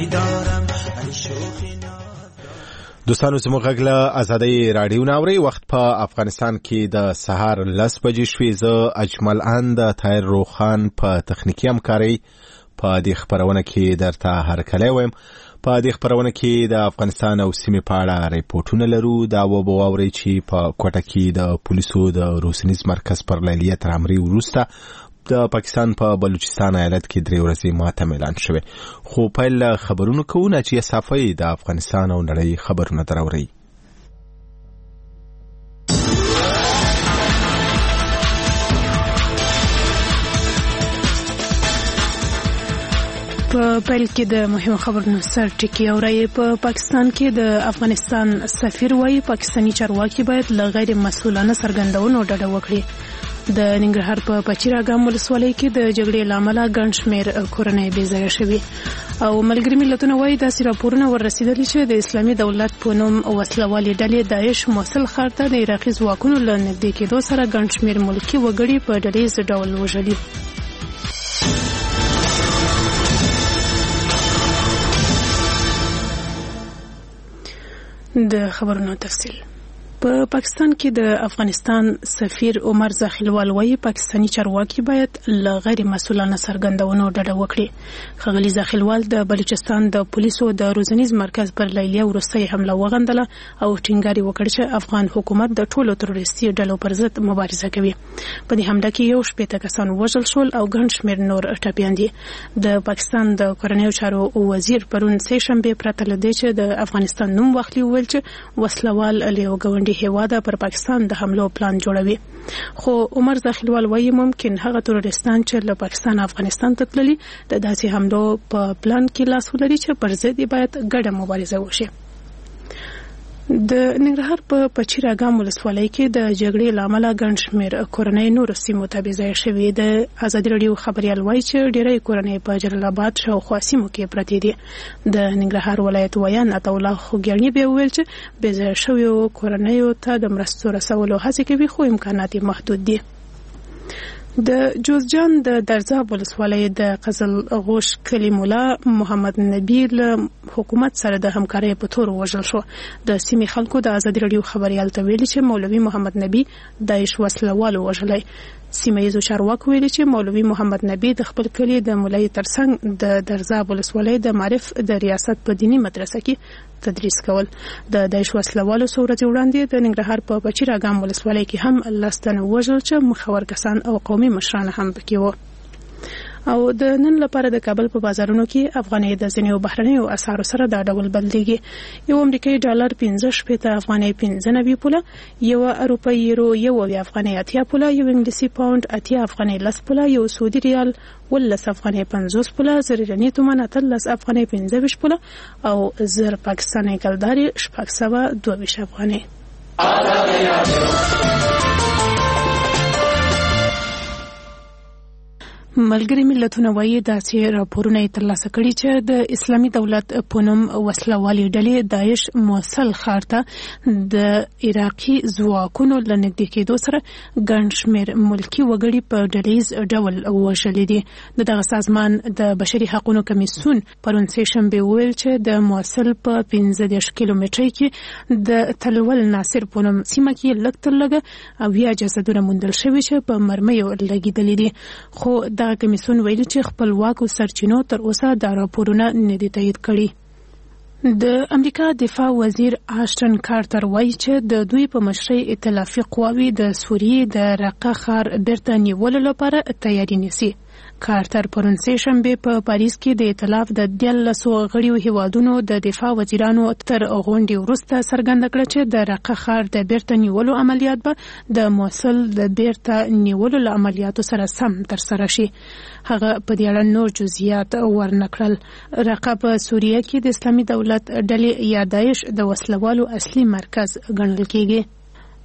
دارم ای شوخی. دوستانو زموږ غږ له ازادۍ راډیو نه اورئ. وخت په افغانستان کې د سهار 10 بجې شوې. زه اجمل ان د طاهر روخان په تخنیکي همکارۍ په دې خبرونه کې درته هرکلی وایم. په دې خبرونه کې د افغانستان او سیمې په اړه ریپورتونه لرو. دا واورئ چې په کوټه کې د پولیسو د روسنیز مرکز پر لیلیه تر امرې وروسته د پاکستان په بلوچستان ایالت کې 3 ورځې ماتم اعلان شوه. خو پیل خبرونو کوونه چې صفای د افغانستان او نړۍ خبرونه دراوري. په پیل کې د مهمو خبرونو سر ټکی اوري. په پاکستان کې د افغانستان سفیر وايي پاکستاني چارواکي باید له غیر مسؤلانه څرګندونو ډډه وکړي. د ننګرهار په پچیراګام ولسوالۍ کې د جګړې لامل ګڼ شمېر کورنۍ بې ځایه شوي او ملګري ملتونه وايي داسې راپورونه ورسېدلي چې د اسلامي دولت په نوم وسلوالې ډلې داعش موصل ښار ته د عراقي ځواکونو له نږدې کېدو سره ګڼ شمېر ملکي وګړي په ډلهییز ډول وژلي. د خبرونو تفصیل. په پاکستان کې د افغانستان سفیر عمر زاخیلوال وايي پاکستاني چارواکي باید له غیر مسؤلانه څرګندونو ډډه وکړي. ښاغلي زاخیلوال د بلوچستان د پولیسو د روزنیز مرکز پر لیلیه وروستۍ حمله وغندله او ټینګار وکړ چې افغان حکومت د ټولو تروریستي ډلو پر ضد مبارزه کوي. په دې حمله کې 16 کسان وژل شول او ګڼ شمېر نور ټپیان دي. د پاکستان د کورنیو چارو وزیر پرون سه شنبه پرته لدی چې د افغانستان نوم واخلي ویل چې وسلوال له غونډي هیواده پر پاکستان د حملو پلان جوړوي. خو عمر زاخیلوال وايي ممکن هغه تروریستان چې له پاکستان افغانستان ته تللي د داسې حملو په پلان کې لاس ولري چې پر ضد باید ګډه مبارزه وشي. د ننګرهار په پچیراګام ولسوالۍ کې د جګړې لامل ګڼ شمېر کورنۍ نور سیمو ته بې ځایه شوي. د ازادي راډیو خبریال وايي چې ډېری کورنۍ په جلال آباد شاوخوا سیمو کې پرتې دي. د ننګرهار ولایت ویان عطاالله خوږیاڼي بیا وویل چې بې ځایه شویو کورنیو ته د مرستو رسولو هڅې کوي خو امکانات یې محدود دي. د جوزجان د درزاب ولسوالۍ د قزل غوش کلی مولا محمد نبی له حکومت سره د همکارۍ په تور وژل شو. د سیمې خلکو د ازادي راډیو خبریال ته ویلي چې مولوي محمد نبی داعش وسلوالو وژلی. سیمه ییزو چارواکو ویلي چې مولوي محمد نبی د خپل کلی د مولای ترڅنګ د درزاب ولسوالۍ د معرف د ریاست په دینی مدرسه کې تدریس کول. د داعش وسلوالو څو ورځې وړاندې د ننګرهار په پچیراګام ولسوالۍ کې هم 10 تنه وژل چې مخور کسان او قومي مشران هم پکې وو. او د نن لپاره د کابل په بازارونو کې افغانۍ د ځینو بهرنیو اسعارو سره دا ډول بدلیږي. یو امریکایي ډالر 15 افغانۍ 95 پوله، یو اروپایي یورو 1 افغانۍ 80 پوله، یو انګلیسي پاوند 80 افغانۍ 10 پوله، یو سعودي ریال 10 افغانۍ 50 پوله، زر ایراني تومان 10 افغانۍ 15 پوله او زر پاکستاني کلداري 622 افغانۍ. ملګري ملتونه وايي داسې راپورونه ترلاسه کړي چې د اسلامي دولت په نوم وسلوالې ډلې داعش موصل ښار ته د عراقي ځواکونو له نږدې کېدو سره ګڼ شمېر ملکي وګړي په ډلهییز ډول وژلي دي. د دغه سازمان د بشري حقوقو کمیسیون پرون سه شنبه ویل چې د موصل په 15 کیلومترۍ کې د تلول ناصر په نوم سیمه کې لږ تر لږه او یا جسدونه موندل شوي چې په مرمیو لګېدلي دي. خو دا کمیسیون ویلي چې خپلواکو سرچینو تر اوسه دا راپورونه نه دي تایید کړي. د امریکا دفاع وزیر آشټن کارتر وایي چې د دوی په مشرۍ ائتلافي قواوې د سوریې د رقه ښار بیرته نیولو لپاره تیاری نیسي. کارتر پرون سه شنبه په پاریس کې د ائتلاف د 13 غړیو هیوادونو د دفاع وزیرانو تر غونډې وروسته څرګنده کړه چې د رقه ښار د بیرته نیولو عملیات به د موصل د بیرته نیولو له عملیاتو سره سم ترسره شي. هغه په دې اړه نور جزئیات ورنکړل. رقه په سوریه کې د اسلامي دولت ډلې یا داعش د وسلوالو اصلي مرکز ګڼل کېږي.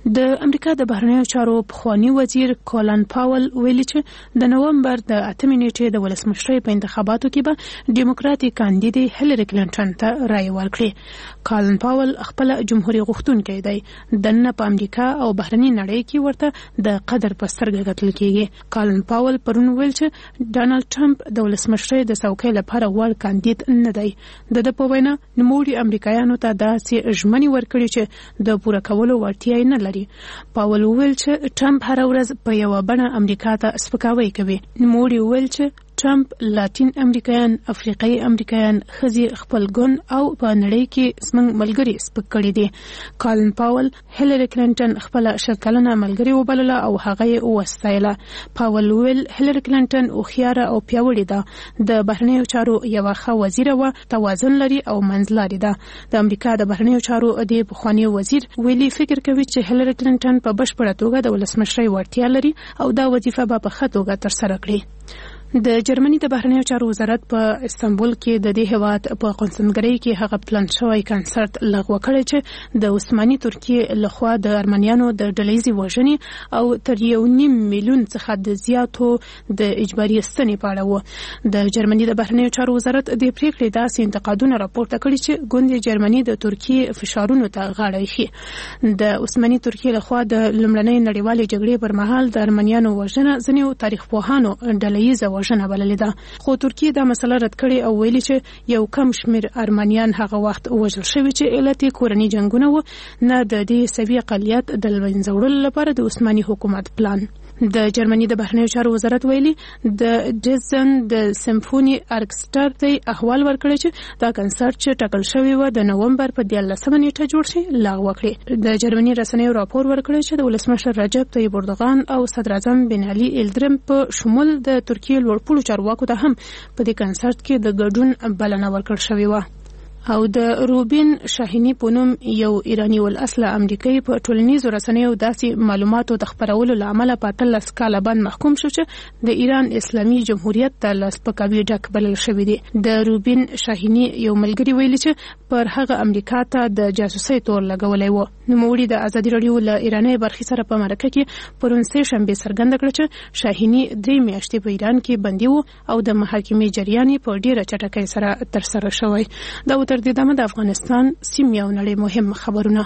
د امریکا د بهرنیو چارو پخوانی وزیر کولن پاول ویلي چې د نومبر د 8 نیټې د ولسمشرۍ په انتخاباتو کې به ډیموکراټیک کاندیدې هیلری کلینټن ته رائے ورکړي. کولن پاول خپل جمهوریت غوښتونکی دی، دنه په امریکا او بهرنی نړۍ کې ورته د قدر په سترګه کتل کیږي. کولن پاول پرون ویل چې ډانلډ ټرمپ د ولسمشرۍ د څوکۍ لپاره وړ کاندید نه دی. د په وینا نوموړي امریکایانو ته داسې ژمنې ورکړي چې د پوره کولو وړتیا نه لري. پاول ویل چې ټرمپ هر ورځ په یو بڼه امریکا ته سپکاوی کوي. نوموړي ویل چې ټرمپ لاتین امریکایان، افریقایي امریکایان، ښځې خپل ګوند او په نړۍ کې زموږ ملګري سپک کړي دي. کولن پاول هیلری کلینټن خپل 70 کلنه ملګري وبلله او هغه یې وستایله. پاول ویل هیلری کلینټن هوښیاره او پیاوړې ده، د بهرنیو چارو یوه ښه وزیره وه، توازن لري او منځلارې ده. د امریکا د بهرنیو چارو د پخوانی وزیر ویلي فکر کوي چې هیلری کلینټن په بشپړه توګه د ولسمشرۍ وړتیا لري او دا وظیفه به په ښه توګه ترسره کړي. د جرمني د بهرنیو چارو وزارت په استانبول کې د دې هیواد په قونسلګرۍ کې هغه پلان شوی کنسرت لغوه کړی چې د عثماني ترکیې لخوا د ارمنیانو د ډلهیزې وژنې او تر 1.5 میلیون څخه د زیاتو د اجباري ستنې په اړه و. د جرمني د بهرنیو چارو وزارت د پریکړې داسې انتقادونه راپورته کړي چې ګوند جرمني د ترکیې فشارونو ته غاړه ایښي. د عثماني ترکیې لخوا د لومړنۍ نړیوالې جګړې پر مهال د ارمنیانو وژنه ځینې تاریخ پوهانو ډلهیزه وژنه بللې ده، خو ترکیه دا مسله رد کړې او ویلي چې یو کم شمیر ارمنیان هغه وخت وژل شوي چې علت یې کورني جنګونه و، نه د دې سوي اقلیت د له منځه وړلو لپاره د عثماني حکومت پلان. د جرمني د بهرنیو چارو وزارت ویلي د ډزن د سمفوني ارکسترا ته احوال ورکړی چې دا کنسرت چې ټاکل شوی و د نومبر په 13 نیټه جوړ شي لغوه کړي. د جرمني رسنیو راپور ورکړی چې د ولسمشر رجب طیب اردوغان او صدر اعظم بن علي ایلدرم په شمول د ترکیې لوړپوړو چارواکو ته هم په دې کنسرت کې د ګډون بلنه ورکړل شوې و. او د روبین شاهینی په نوم یو ایرانی ول-اصله امریکایي په ټولنیزو رسنیو داسې معلوماتو د خپرولو له امله په 13 کاله باندې محکوم شو چې د ایران اسلامي جمهوریت ته له سپکاوي ډک بلل شوی دی. د روبین شاهینی یو ملګری ویلي چې پر هغه امریکا ته د جاسوسۍ تور لګولای و. نوموړي د ازادي رادیو له ایراني برخې سره په مرکه کې پرون سه شنبه څرګنده کړه چې شاهینی 3 میاشتې په ایران کې بندي و او د محاکمې جریان په ډیره چټکۍ سره ترسره شوی. دا تر دې دمه د افغانستان سیمې او نړۍ مهم خبرونه.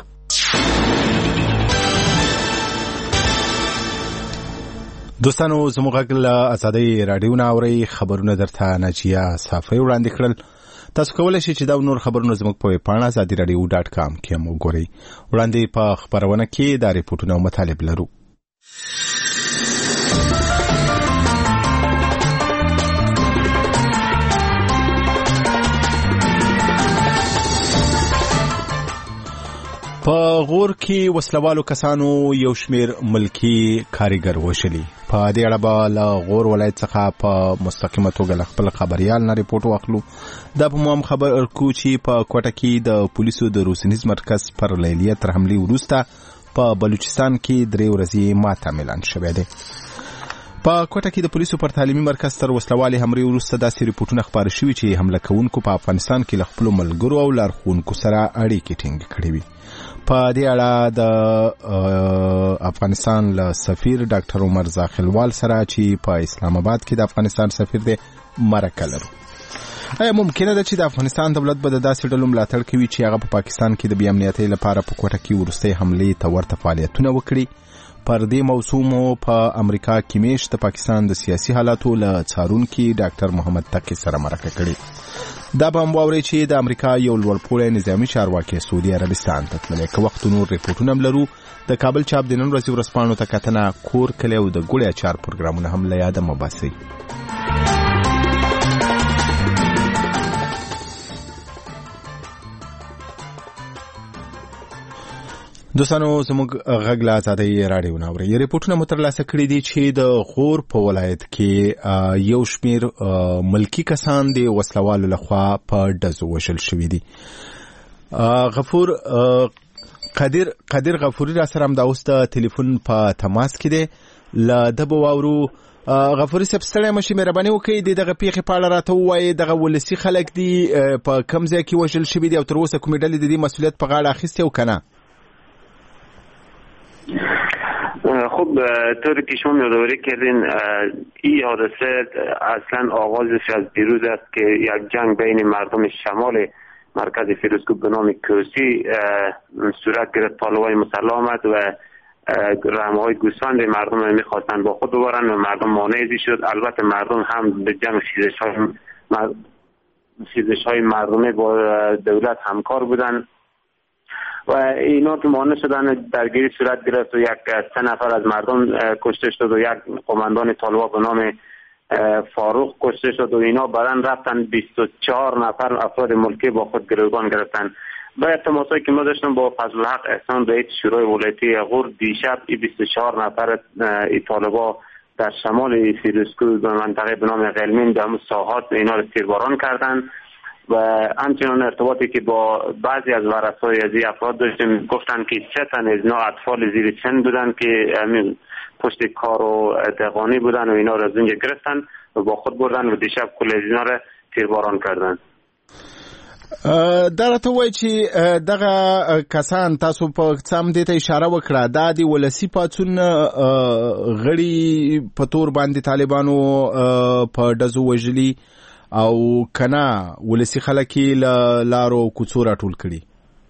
دوستانو زموږ غږ له ازادۍ راډیو نه اورئ. خبرونه درته ناجیه صافی وړاندې کړل. تاسو کولی شئ چې دا نور خبرونه زموږ په ویبپاڼه azadiradio.com کې هم وګورئ. وړاندې په خبرونه کې دا ریپورټونه او مطالب لرو. په غور کې وسلوالو کسانو یو شمیر ملکی کاریګر وشلي. په دې اړه به له غور ولایت څخه په مستقیمه توګه خپل خبريال نه ریپورت واخلو. دا په مهم خبر ورکو چې په کوټه کې د پولیسو د روسنیز مرکز پر لیلیه تر حملې وروسته په بلوچستان کې 3 ورځې ماته اعلان شوې ده. په کوټه کې د پولیسو پر تعلیمي مرکز تر وسلوالي حملې وروسته داسې ریپورتونه خبر شوي چې حمله کوونکو په افغانستان کې له خپل ملګرو او لارښوونکو سره اړیکې ټینګ کړې وي. په دې اړه د افغانستان له سفیر ډاکټر عمر زاخلوال سره چې په اسلام آباد کې د افغانستان سفیر دی مرکه لرو. آیا ممکنه ده چې د افغانستان دولت به د داسې ډلو ملاتړ کوي چې هغه په پاکستان کې د بې امنیتۍ لپاره په کوټه کې وروستۍ حملې ته ورته فعالیتونه وکړي؟ پر دې موضوع مو په امریکا کې میشت د پاکستان د سیاسي حالاتو له څارونکي ډاکټر محمد تقی سره مرکه کړې. دا به هم واورئ چې د امریکا یو لوړپوړی نظامي چارواکي سعودي عربستان ته تللی. که وخت نور ریپورټونه هم لرو. د کابل چاپ د نن ورځې ورځپاڼو ته کتنه، کور کلی او د ګوړې اچار پروګرامونه هم له یاده مه باسئ. دوستانو زموږ غږ له ازادۍ راډیو نه اورئ. ریپورټونه مو ترلاسه کړي دي چې د غور په ولایت کې یو شمیر ملکی کسان د وسلوالو لخوا په ډزو وژل شوي دي. غفور قدیر غفوري را سره هم دا اوس د ټلیفون په تماس کې دی. له ده به واورو. غفوري صاحب ستړی مشي، مهرباني وکړئ دغه پیښې په اړه راته ووایئ. دغه ولسي خلک دي په کوم ځای کې وژل شوي دي او تر اوسه کومې ډلې د دې مسؤلیت په غاړه اخیستی او که نه؟ طوری که شما یادآوری کردین این حادثه اصلا آغازش از دیروز است که یک جنگ بین مردم شمال مرکز فیروزکوه به نام کوسی صورت گرفت. طالبان مسلح آمد و رمه‌های گوسفند مردم میخواستن با خود ببرن و مردم مانع شد. البته مردم هم به جمع خیزش‌های مردمی با دولت همکار بودن و اینا که مانع شدن درگیری صورت گرفت و 3 نفر از مردم کشته شد و یک قماندان طالبان به نام فاروق کشته شد و اینا بعدن رفتن 24 نفر افراد ملکی با خود گروگان گرفتن. و تماسایی که ما داشتم با فضل الحق احسان رئیس شورای ولایتی غور دیشب 24 نفر ای طالبان در شمال فیروزکوه به منطقه به نام قلمین در ساحات اینا رو تیرباران کردن و همچنان ارتباطی که با بعضی از ورثای از این افراد داشتیم گفتن که 3 تن از اینا اطفال زیر سن بودن که پشت کار و دهقانی بودن و اینا رو از اونجا گرفتن و با خود بردن و دیشب کل از اینا رو تیرباران کردن. درته وای چې دغه کسان تاسو په څم دې ته اشاره وکړه دا د ولسی پاتون غړي په تور باندې طالبانو په دزو وجلی او کنا ولسی خلک لارو کوڅو راټول کړي.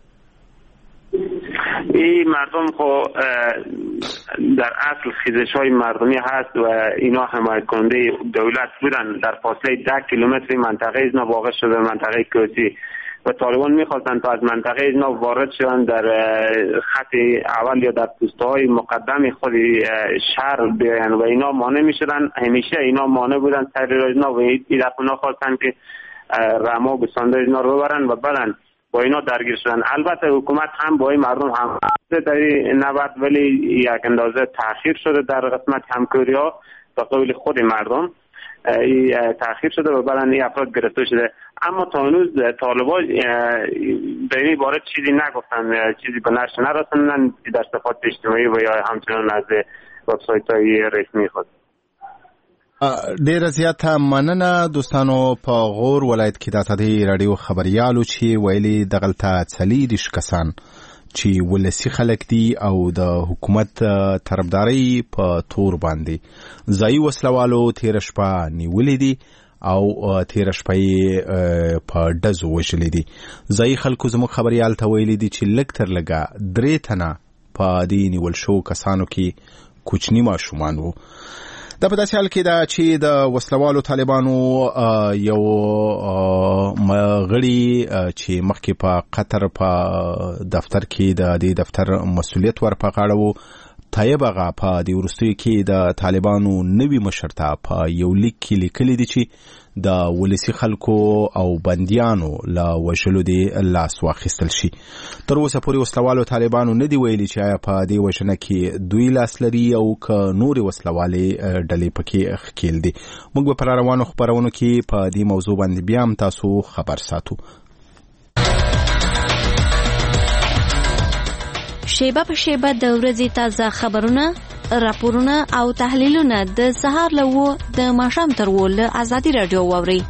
این مردم خو در اصل خیزش‌های مردمی هست و اینا حمایت کننده دولت بودن. در فاصله 10 کیلومتر منطقه اینا واقع شده منطقه کوسی و طالبان می‌خواستن تا از منطقه اینا وارد شدن در خط اول یا در پوسته‌های مقدم خود شهر بیاین و اینا مانع می‌شدن. همیشه اینا مانع بودن سر اینا و این دفعه خواستن که رما گسانده اینا رو ببرن و برن با اینا درگیر شدن. البته حکومت هم با این مردم هم در این نبرد ولی یک اندازه تأخیر شده در قسمت همکاری ها به قول خود مردم تأخیر شده و بعدن این افراد گرفته شده. اما تا هنوز طالبان در این باره چیزی نگفتن، چیزی به نشر نرسوندن در صفحات اجتماعی و یا همچنان از وبسایت های رسمی خود. ډیره زیاته مننه دوستانو. په غور ولایت کې د ازادۍ راډیو خبريالو چې ویلي دغلته 40 کسان چې ولسی خلک دي او د حکومت طرفداري په تور باندې ځای وسلوالو تیر شپه نیولې دي او تیر شپه په دزو وشلې دي. ځای خلکو زموږ خبريال ته ویلي دي چې لږ تر لږه 3 تنه په دې نیول شو کسانو کې کوچنی ماشومان وو. دا په داسې حال کې دا چې د وسلوالو طالبانو یو غړي چې مخکې په قطر په دفتر کې د دې دفتر مسؤلیت ورپه غاړه وو طیب هغه په دې وروستیو کې د طالبانو نوي مشر ته په یو لیک کې لیکلي دي چې د ولسی خلکو او بندیانو لا وشلو دی لاس واخیستل شي. تر اوسه پورې وسلوالو طالبانو نه دی ویلي چې آیا په دې وشنه کې دوی لاس لري او که نور وسلوالې ډلې پکې ښکیل دي. موږ به پر روانو خبرونو کې په دې موضوع باندې بیا هم تاسو خبر ساتو. شیبه په شیبه د ورځې تازه خبرونه، راپورونه او تحلیلونه د سهار له د ماښام تر له ازادي راډیو واوري.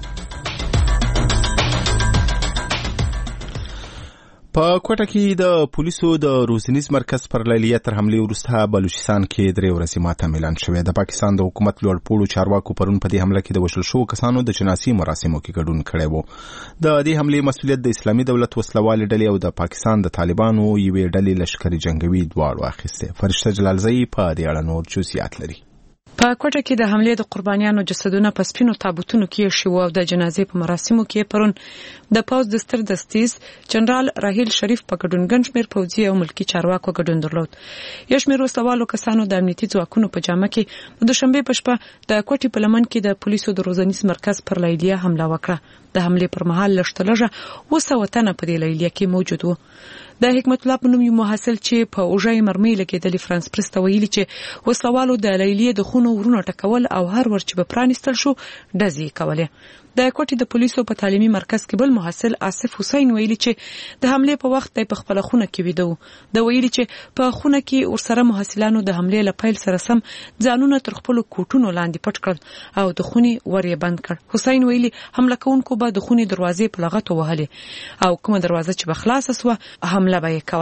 په کوټه کې د پولیسو د روزنیز مرکز پر لیلیه تر حمله وروسته بلوچستان کې 3 ورځې ماته اعلان شوې. د پاکستان د حکومت لوړپوړو چارواکو پرون په دې حمله کې د وشل شو کسانو د جنازي مراسمو کې ګډون کړی وو. د دې حمله مسؤلیت د اسلامي دولت وسلوال ډلې او د پاکستان د طالبانو یوې ډلې لشکري جنگوي دواړو اخیسته. فرشته جلالزئی په دې اړه نور جزئیات لري. په کوټه کې د حمله د قربانیانو جسدونه په سپینو تابوتونو کې شو او د جنازې په مراسمو کې پرون د پوز د ستر دستیز جنرال راهیل شریف په ګډون ګنشمیر پوځي او ملکی چارواکو ګډون درلود. یشمیر وسوالو کسانو د امنیتي ځواکونو په جامه کې د دوشنبه په شپه د کوټې په لمن کې د پولیسو د روزنیز مرکز پر لیلیه حمله وکړه. د حمله پر مهال لشتلجه وسوتنه په لیلیه کې موجود وو. د حکمت الله په نوم یو محصل چې په اوجای مرمۍ لګیدل فرانس پرست ویلي چې وسوالو د لیلیه د خونو ورونو ټکول او هر ور چې به پرانستل شو دزي کوله. د کوټې د پولیسو په تعلیمي مرکز کې بل محصل آصف حسین ویلي چې د حمله په وخت په خپل خونه کې ویدو. د ویلي چې په خونه کې ورسره محصلانو د حمله لپاره سره سم ځانونه تر خپل کوټونو لاندې پټ کړ او د خوني ورې بند کړ. حسین ویلي حمله کوونکو به د خوني دروازې په لغته وهلې او کومه دروازه چې بخلاصه سو حمله به کوله.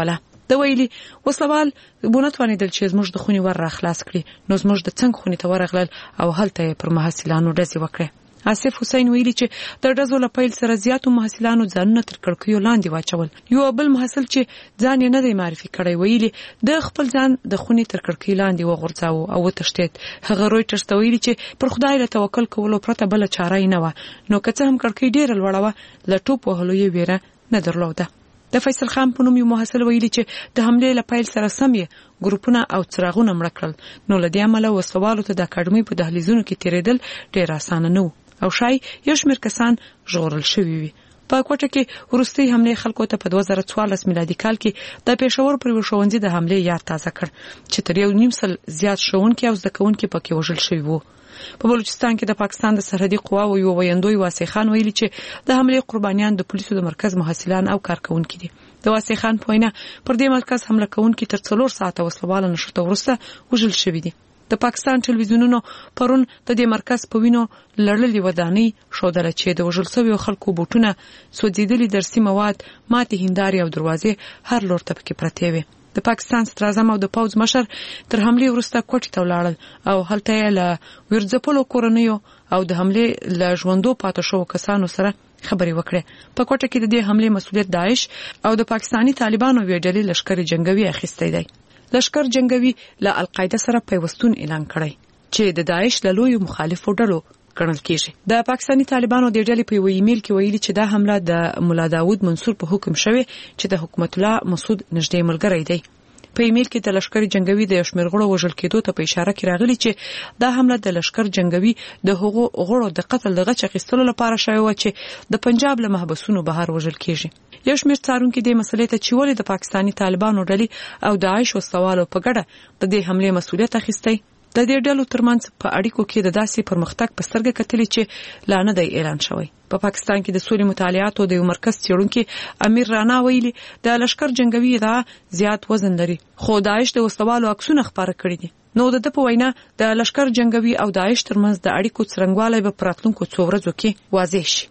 د ویلي وسلوال بونتوانیدل چې زموږ د خونی ور راخلاص کړي نو زموږ د څنګه خونی ته ورغلل او هلته پر محصلانو ډزې وکړي. آصف حسین ویلي چې د ډزو لپیل سره زیاتو محصلانو ځانونه تر کړکیو لاندې واچول. یو بل محصل چې ځان یې نه دی معرفي کړی ویلي د خپل ځان د خونی تر کړکۍ لاندې وغورځاو او وتښتید. هغه رویټرز ته ویلي چې پر خدای له توکل کولو پرته بل چاره نه و نو که څه هم کړکۍ ډیره لوړه و له ټوپ وهلو یې ویره نه درلوده. د فیصل خان په نوم یو محصل ویلي چې د حملې لپیل سره سم یې ګروپونه او څراغونه مړه کړل نو لدې عمله وسوالو ته د اکاډمي په دهلیزونو کې تیرېدل ډیر اسانه نه و او شای یو شمېر کسان ژغورل شوي وي. په کوټه کې وروستي حملې خلکو ته په 2014 میلادي کال کې د پېښور پر ښوونځي د حملې یاد تازه کړ چې تر 1.5 زیات ښوونکي او زده کوونکي پکې وژل شوي وو. په بلوچستان کې د پاکستان د سرحدي قواو یو ویندوی واسع خان ویلي چې د حملې قربانیان د پولیسو د مرکز محصلان او کارکونکي دي. د واسع خان په وینا پر دې مرکز حمله کوونکي تر 4 ساعته وسلواله نشته ورسته وژل شوي دي. د پاکستان ټلویزیونونو پرون د دې مرکز په وینو لړلې ودانۍ ښودله چې د وژل شویو خلکو بوټونه، سوځېدلي درسي مواد، ماتې هندارې او دروازې هر لور ته پکې پرتې وې. د پاکستان صدراعظم او د پوځ مشر تر حملې وروسته کوټې ته ولاړل او هلته یې له ویرځپلو کورنیو او د حملې له ژوندو پاتې شوو کسانو سره خبرې وکړې. په کوټه کې د دې حملې مسؤلیت داعش او د پاکستاني طالبانو وی ډلې لشکري جنگوي اخیستی دی. لشکر جنگوي له القاعده سره پیوستون اعلان کړی چې د داعش له لوی مخالفو ډلو ګڼل کېږي. د پاکستاني طالبانو د ډلې په یو ایمیل کې ویلي چې دا حمله د مولا داود منصور په حکم شوه چې د حکومت الله مسعود نږدې ملګری دی. په ایمیل کې د لشکر جنگوي د شمیر غړو وژل کېدو ته په اشاره کې راغلي چې دا حمله د لشکر جنگوي د هغو غړو د قتل د غچ اخیستلو لپاره شوی و چې د پنجاب له محبسونو بهر وژل کېږي. یو شمیر څارونکو د مسلې ته چې ولې د پاکستاني طالبانو ډلې او داعش وسوالو په ګډه د دې حملې مسؤلیت اخیستی. د دې ډلو ترمنځ په اړیکو کې د داسې پرمختګ په سترګه کتلې چې لا نه دی اعلان شوی. په پاکستان کې د سولې مطالعاتو د یو مرکز څېړونکي امیر رانا ویلي د لشکر جنگوي دا زیات وزن لري خو داعش د وسوالو عکسونه خپاره کړي دي. نو د په وینا د لشکر جنگوي او داعش ترمنځ د اړیکو څرنګوالی به په راتلونکو څو ورځو کې واضح شي.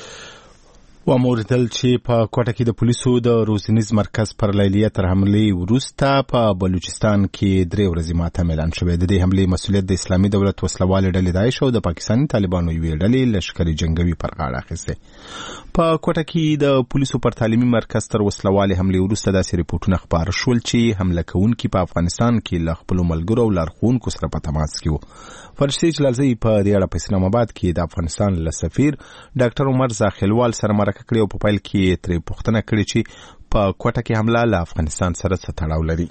وموردل چې په کوټه کې د پولیسو د روزنیز مرکز پر لیلیه تر حملې وروسته په بلوچستان کې 3 ورځې ماتم اعلان شوی. د دې حملې مسؤلیت د اسلامي دولت وسلوال ډلې داعش او د پاکستاني طالبانو یوې ډلې لشکري جنگوي پر غاړه اخیسته. په کوټه کې د پولیسو پر تعلیمي مرکز تر وسلوال حملې وروسته داسې ریپورتونه خبر شول چې حمله کوونکي په افغانستان کې له خپل ملګرو او لارښوونکو سره په تماس کې وو. فرشتي جلالزئی په دې اړه په اسلام آباد کې د افغانستان له سفیر ډاکټر عمر زاخیلوال سره مرکه کړې او په پیل کې ترې پوښتنه کړې چې په کوټه کې حمله له افغانستان سره څه تړاو لري.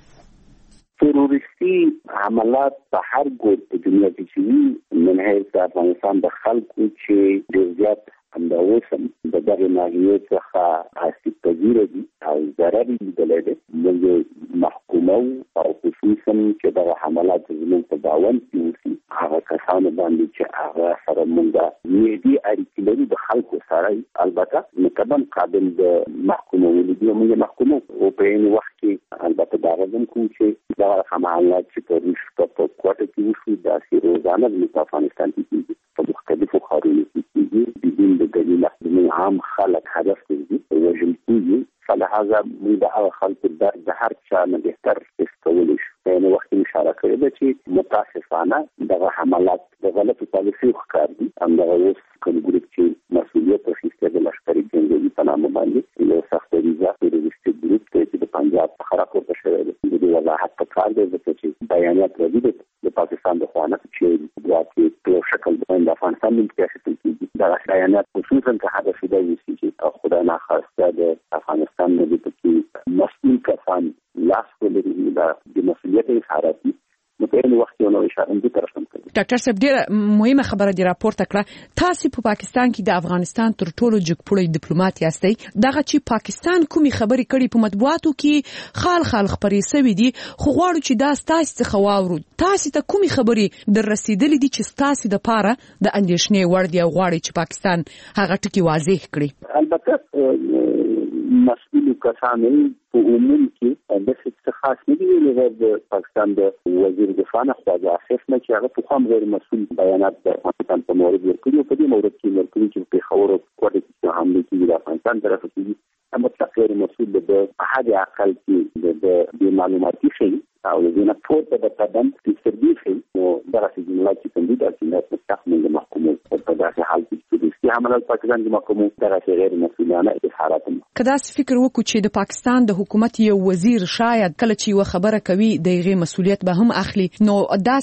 تروریستي حملات په هر ګوټ په دنیا کې چې من هیڅ افغانستان د خلکو چې ډېر زیات همدا اوسم د دغه ناحیې څخه آسیب پذیره دي او ضرر یې لیدلی دی. موږ محکومو او خصوصا چې دغه حملات زموږ په داون کې وشي هغه کسانو باندې چې هغه سره موږ نږدې اړیکې لري د خلکو سره البته مقدم قابل د محکومولو دي موږ محکومو او په عین وخت کې البته دا غواړم چې دغه حملات چې په کوټه کې وشي داسې روزانه د افغانستان کې کېږي په مختلفو ښارونو کې کېږي بدون د دلیل د عام خلک هدف کېږي وژل کېږي. فلهذا موږ د هغه خلکو د هر چا نه بهتر استولی شو. په یو وخت اشاره کړې ده چې متاسفانه دغه حملات د غلطو پالیسیو ښکار دي. همدغه اوس کوم ګروپ چې مسؤلیت اخیستی د لښکري جنګوي په نامه باندې یو سختریزه تروریستي ګروپ دی چې د پنجاب څخه راپورته شوی دی. د دې وضاحت پکار دی ځکه چې بیانات راځي د پاکستان د خوا نه چې واقعي په شکل باندې افغانستان کې اخیستل کېږي. دغه بیانات خصوصا که هدف دا وي چې خدای ناخواسته د افغانستان نه پکې مسؤل کسان لاس ولري د مسؤلیت اظهارات نو په یو وخت یو نو اشاره دې طرف هم کوي. ډاکټر صاحب ډیره مهمه خبره دی راپورته کړه. تاسو په پاکستان کې د افغانستان تر ټولو جګپوړی ډیپلوماټ یاستئ. دغه چې پاکستان کومي خبرې کړي په مطبوعاتو کې خال خبرې سوي دي خو غواړو چې دا تاسو څخه واورو. تاسو ته کومي خبرې در رسیدلې دي چې تاسو د پاره د اندېښنې وړ دي او غواړي چې پاکستان هغه ټکی واضح کړي؟ البته مسؤل کسانو په عموم کې د څه خاص نه دی ویلي. د پاکستان د وزیر دفاع نه خواجه آصف نه چې هغه په کوم غیر مسؤل بیانات د افغانستان په مورد ورکړي او په دې مورد کې ورکړي چې په خبرو کوټه کې حمله کیږي د افغانستان طرف کې مطلق غیر مسؤل د احد عقل کې د معلوماتي شي او د نه پورته د قدم تسبیح نو درسي جملات چې کوم دي چې نه مستقیم د محکومو په داسې حال کې چې حملات پاکستان د محکومو درسي غیر مسؤلانه اظهارات کدا فکر وکړو چې د پاکستان د حکومت یو وزیر شاید کله چې یو خبره کوي دغه مسؤلیت به هم اخلي نو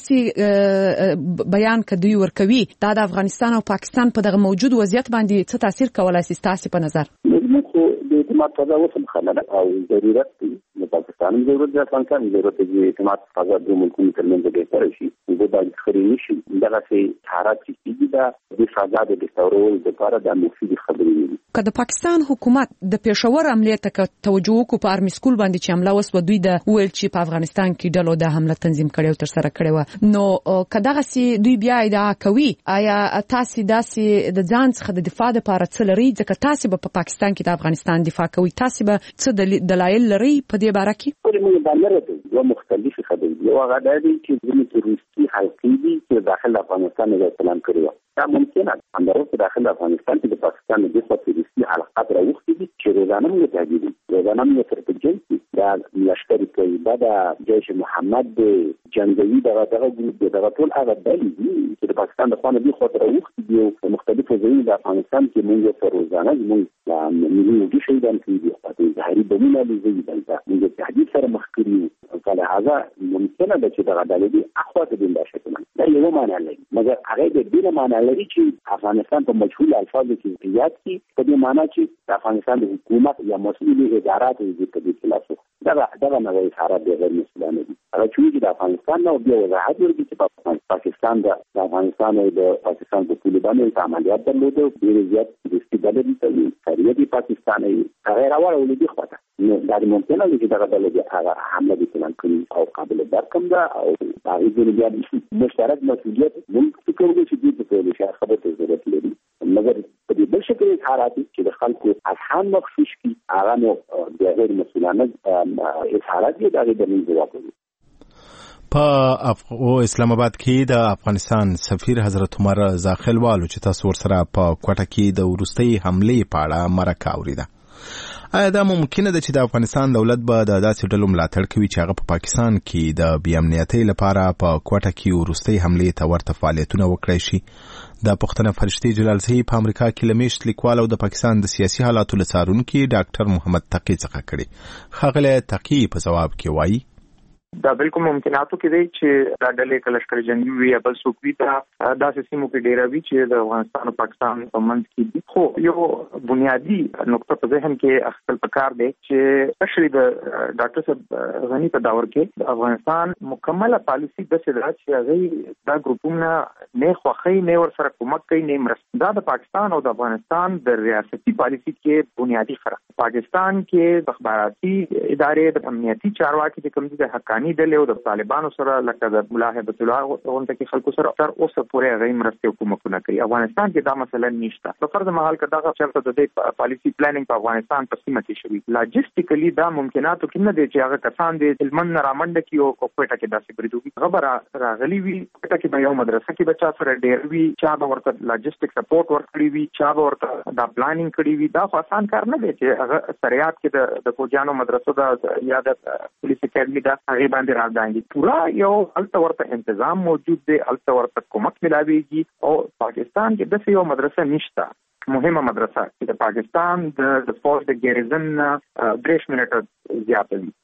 داسې بیان کدی ورکوي دا د افغانستان او پاکستان په دغه موجود وضعیت باندې څه تاثیر کولای شي تاسو په نظر موږ د اعتماد فضا وسم خلل او ضرورت د پاکستان ضرورت د افغانستان ضرورت د اعتماد فضا د ملکونو ترمنځ د تر شي د باندې خري شي دغه چې حالات چې د فضا د تورول د لپاره د مفید خبرې دي کله پاکستان حکومت د پېښور عملیه ته توجه وکړ په آرمي سکول باندې چې حمله وسو دوی د ویل چې په افغانستان کې ډلو د حمله تنظیم کړي او تر سره کړي و نو کداغه سي دوی بیا ادعا کوي آیا تاسو داسې د ځان څخه د دفاع لپاره څه لري ځکه تاسو په پاکستان کې د افغانستان دفاع کوي تاسو به څه دلایل لري په دې باره کې موږ باندې دوه مختلفې خبرې یو هغه د دې چې د تروریستي حلقې دي چې داخل افغانستان د اعلان کړی دا ممکنه اندرو په داخل افغانستان کې د پاکستان د تروریستي حلقات راوښتي دي چې روزانه موږ تهدید روزانه موږ ترپجن دا لشکري طیبه د جیش محمد د جنگي دغه ګروپ دغه ټول هغه ډلې دي چې د پاکستان د خوانه دي خو راوښتي دي او مختلفو ځایونو د افغانستان کې موږ په روزانه موږ ملي وګړي شهیدان کیږي په ظاهري بمونه لږه دلته موږ تهدید سره مخ کړیو فلهذا ممکنه ده چې دغه ډلې دي اخواته دي لاشتنه دا یو معنی لري مګر هغه د دې معنی لري چې افغانستان په مجهول الفاظو کې زیات کی په دې معنی چې د افغانستان د حکومت یا مسؤلي ادارات دې په دې خلاف دا نه وایي حرب غیر مسؤلانه دي هغه چې د افغانستان نو بیا وضاحت ورکړي چې پاکستان د افغانستان او د پاکستان په ټول باندې عملیات درلوده ډېر زیات د استفادې کوي خارجي پاکستان غیر اول ولدي خواته نو دا ممکنه ده چې دا د حمله دي پلان کړی او قابل درکم ده او هغه د بیا مشترک مسؤلیت موږ فکر کوو چې دې په لږه خبره ضرورت لري مګر په دې بل شکل حالات چې د خلکو اذهان مخشوش کی هغه نو د غیر مسؤلانه اظهارات دي دا د منځ راوړي په اسلام آباد کې د افغانستان سفیر حضرت عمر زاخیلوال چې تاسو ورسره په کوټه کې د ورستۍ حملې په اړه مرکه اوریده آیا دا ممکنه ده چې د افغانستان دولت به د داسې ډلو ملاتړ کوي چې هغه په پاکستان کې د بې امنیتۍ لپاره په کوټه کې ورستۍ حملې ته ورته فعالیتونه وکړي شي دا پښتنه فرشتي جلالزی په امریکا کې لمیشت لیکوال او د پاکستان د سیاسي حالاتو لڅارونکي ډاکټر محمد تقی څخه کړي خغله تقی په جواب کې وایي دا بالکل ممکناتو کې دی چې دا ډلې کلشکر جنگي وي یا بل څوک وي دا داسې سیمو کې ډېر وي چې د افغانستان او پاکستان په منځ کې دي خو یو بنیادی نقطه په ذهن کې اخیستل پکار دی چې اسپیشلی د ډاکټر صاحب غنی په دور کې د افغانستان مکمله پالیسی د سره چې هغه دا ګروپونه نه خوخی نه ور سره کومک کوي نه مرسته دا د پاکستان او د افغانستان د ریاستي پالیسی کې بنیادی فرق پاکستان کې د اخباراتي ادارې د امنیتي چارواکي د کمیټې د حقاني دلې او د طالبانو سره لکه د ملاحظه الله غونډه کې خلکو سره تر اوسه پورې غیر مرستي حکومتونه کوي افغانستان کې دا مسله نشته په فرض محل کې دا چرته د پالیسی پلانینګ په افغانستان په سیمه کې شوی لاجستیکلی دا ممکناتو کې نه دي چې هغه کسان د علمن رامنډ کې او کوټه کې داسې بریدوي خبره راغلی وي کوټه کې به یو مدرسه کې بچا سره ډېر وی چا به ورته لاجستیک سپورټ ورکړي وي چا به ورته دا پلانینګ کړی وي دا خو آسان کار نه دی چې هغه سریات کې د فوجانو مدرسو دا یا د پولیس اکیډمي دا هغه باندې راځي پورا یو التورته تنظیم موجود دی التورته کومک ملاويږي او پاکستان کې د یو مدرسه نشته مهمه مدرسه چې د پاکستان د فوج د ګریزن 3 منټه زیاته دي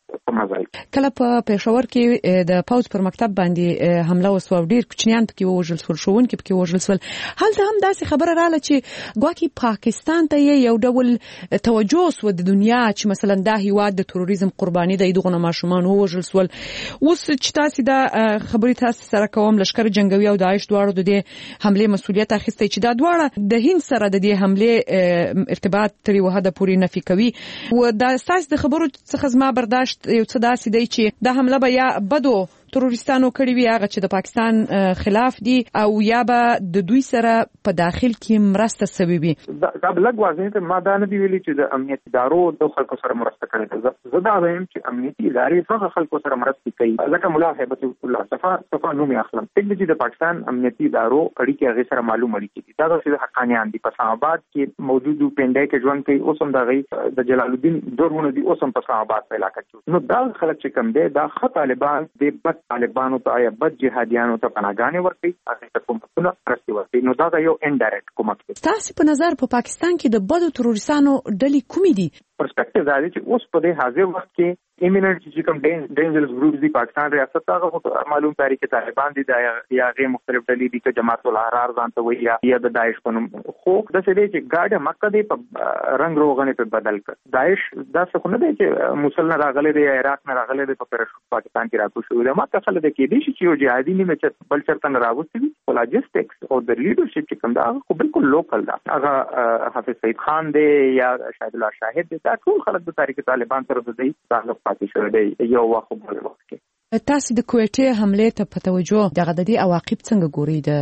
کله په پېښور کې د پاوز پر مکتب باندې حمله وسو او ډیر کوچنیان پکې وژل شول شوون کې پکې وژل شول هلته هم داسې خبره رااله چې ګواکې پاکستان ته یو ډول توجه وسو د دنیا چې مثلا دا هیواد د تروریزم قرباني دی دغه ماشومان وژل شول اوس چې تاسو دا خبرې تاسو سره کوم لشکره جنگوي او داعش دواړو د حمله مسولیت اخیسته چې دا دواړه د هند سره د دې حمله ارتباط تری وحده پوری نفي کوي و دا اساس د خبرو څخه زما برداشت یو څه داسې دی چې دا حمله به یا بدو تروریستانو کړی وي هغه چې د پاکستان خلاف دي او یا به د دوی سره په داخل کې مرسته سوي وي. دا بلګ واضح ته ما دا نه دی ویلي چې د امنیتي ادارو د خلکو سره مرسته کړي. زه دا وایم چې امنیتي ادارې څنګه خلکو سره مرسته کوي. لکه مولا هیبت الله صفا نوم یې اخلم چې د پاکستان امنیتي ادارو اړیکې هغه سره معلوم اړیکې دي. دا د حقانیان دي. په اسلام آباد کې موجود پنډای کې ژوند کوي. اوس هم د جلال الدین دورونه دي. اوس هم په اسلام آباد په علاقه کې. نو دا خلک چې کم دي دا خط طالبان د بد طالبانو ته یا بد جهادیانو ته پناهګانې ورکوي. هغه ته کومه مرسته ورکوي. نو دا یو انډایرکټ کومک دی. تاسو په نظر په پاکستان کې د بدو تروریستانو ډلې کومې دي؟ پرسپیکټیو دا دی چې اوس په دې حاضر وخت کې ایمیننٹ چې کوم ډینجرس ګروپس دي پاکستان ریاست هغه معلوم تاریخ طالبان دي یا غیر مختلف ډلې دي چې جماعت الاحرار ځان ته وایي یا د داعش په نوم. خو د څه دی چې ګاډه مکه دی په رنگ روغنه په بدل کړ. داعش دا څه نه دی چې موصل نه راغلي دی عراق نه راغلي دی په پاکستان کې راکو شو. دا مکه خلک د کې دي چې یو جهادي نه چې بل چرته نه راوستي دي. لاجستیکس او د لیډرشپ چې کوم دا خو بالکل لوکل دا. هغه حافظ سعید خان دی یا شاهد الله شاهد دی. دا ټول خلک د تاریخ طالبان سره د دې تعلق پاتې شوی دی یو وخت په وخت کې. تاسو د کوټې حمله ته په توجه دغه د عواقب څنګه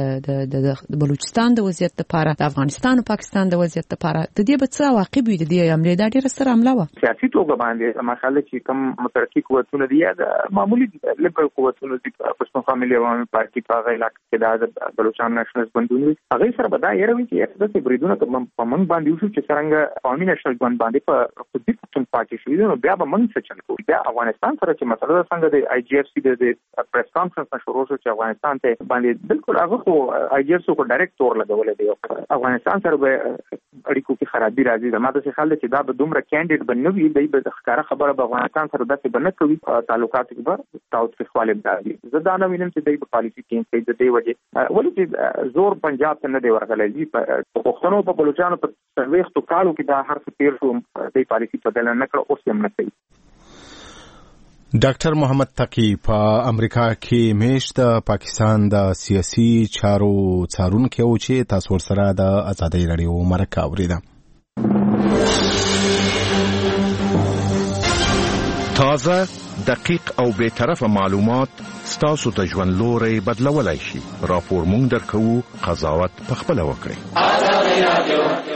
ګوري د بلوچستان د وضعیت لپاره د افغانستان او پاکستان د وضعیت لپاره د دې به څه عواقب وي د دې حمله د ډیره سره حمله و سیاسي توګه باندې مخاله چې کوم مترقي قوتونه دي د معمولی لیبرل قوتونه دي پښتون فاميلي عوامي پارټي په هغه علاقې کې د بلوچستان نېشنل بندونه هغه سره به دا یې چې د بریدونو په من باندې وشو چې څنګه قومي نېشنل بند باندې په خودي پښتون پارټي شوی نو بیا به موږ څه چل کوو. بیا افغانستان سره چې مسله څنګه د آی جی اف سی د پریس کانفرنس شروع شو چې افغانستان ته باندې بالکل هغه خو آی جی اف سی کو ډایرکټ تور لګولې دی. افغانستان سره به اړیکو کې خرابي راځي. دا ماته څه خل چې دا به دومره کینډیډ بنوي دی به ښکارا خبره به افغانستان سره داسې بنه کوي تعلقات کې به تاوت کې خالب راځي. زه دا نه وینم چې د پالیسی چینج کوي د دې وجه ولې چې زور پنجاب ته نه دی ورغلی. په پښتنو په بلوچستان په سرويختو کالو کې دا هر څه تیر شو د پالیسی بدل نه کړ اوس هم نه کوي. ډاکټر محمد تقی په امریکا کې میشت د پاکستان د سیاسي چارو څارونکي او چې تاسو سره د ازادۍ رادیو مرکه اوریده. تازه دقیق او به طرفه معلومات ستاسو د ژوند لوري بدلولای شي. راپور مونږ درکو قضاوت پخپل وکړئ.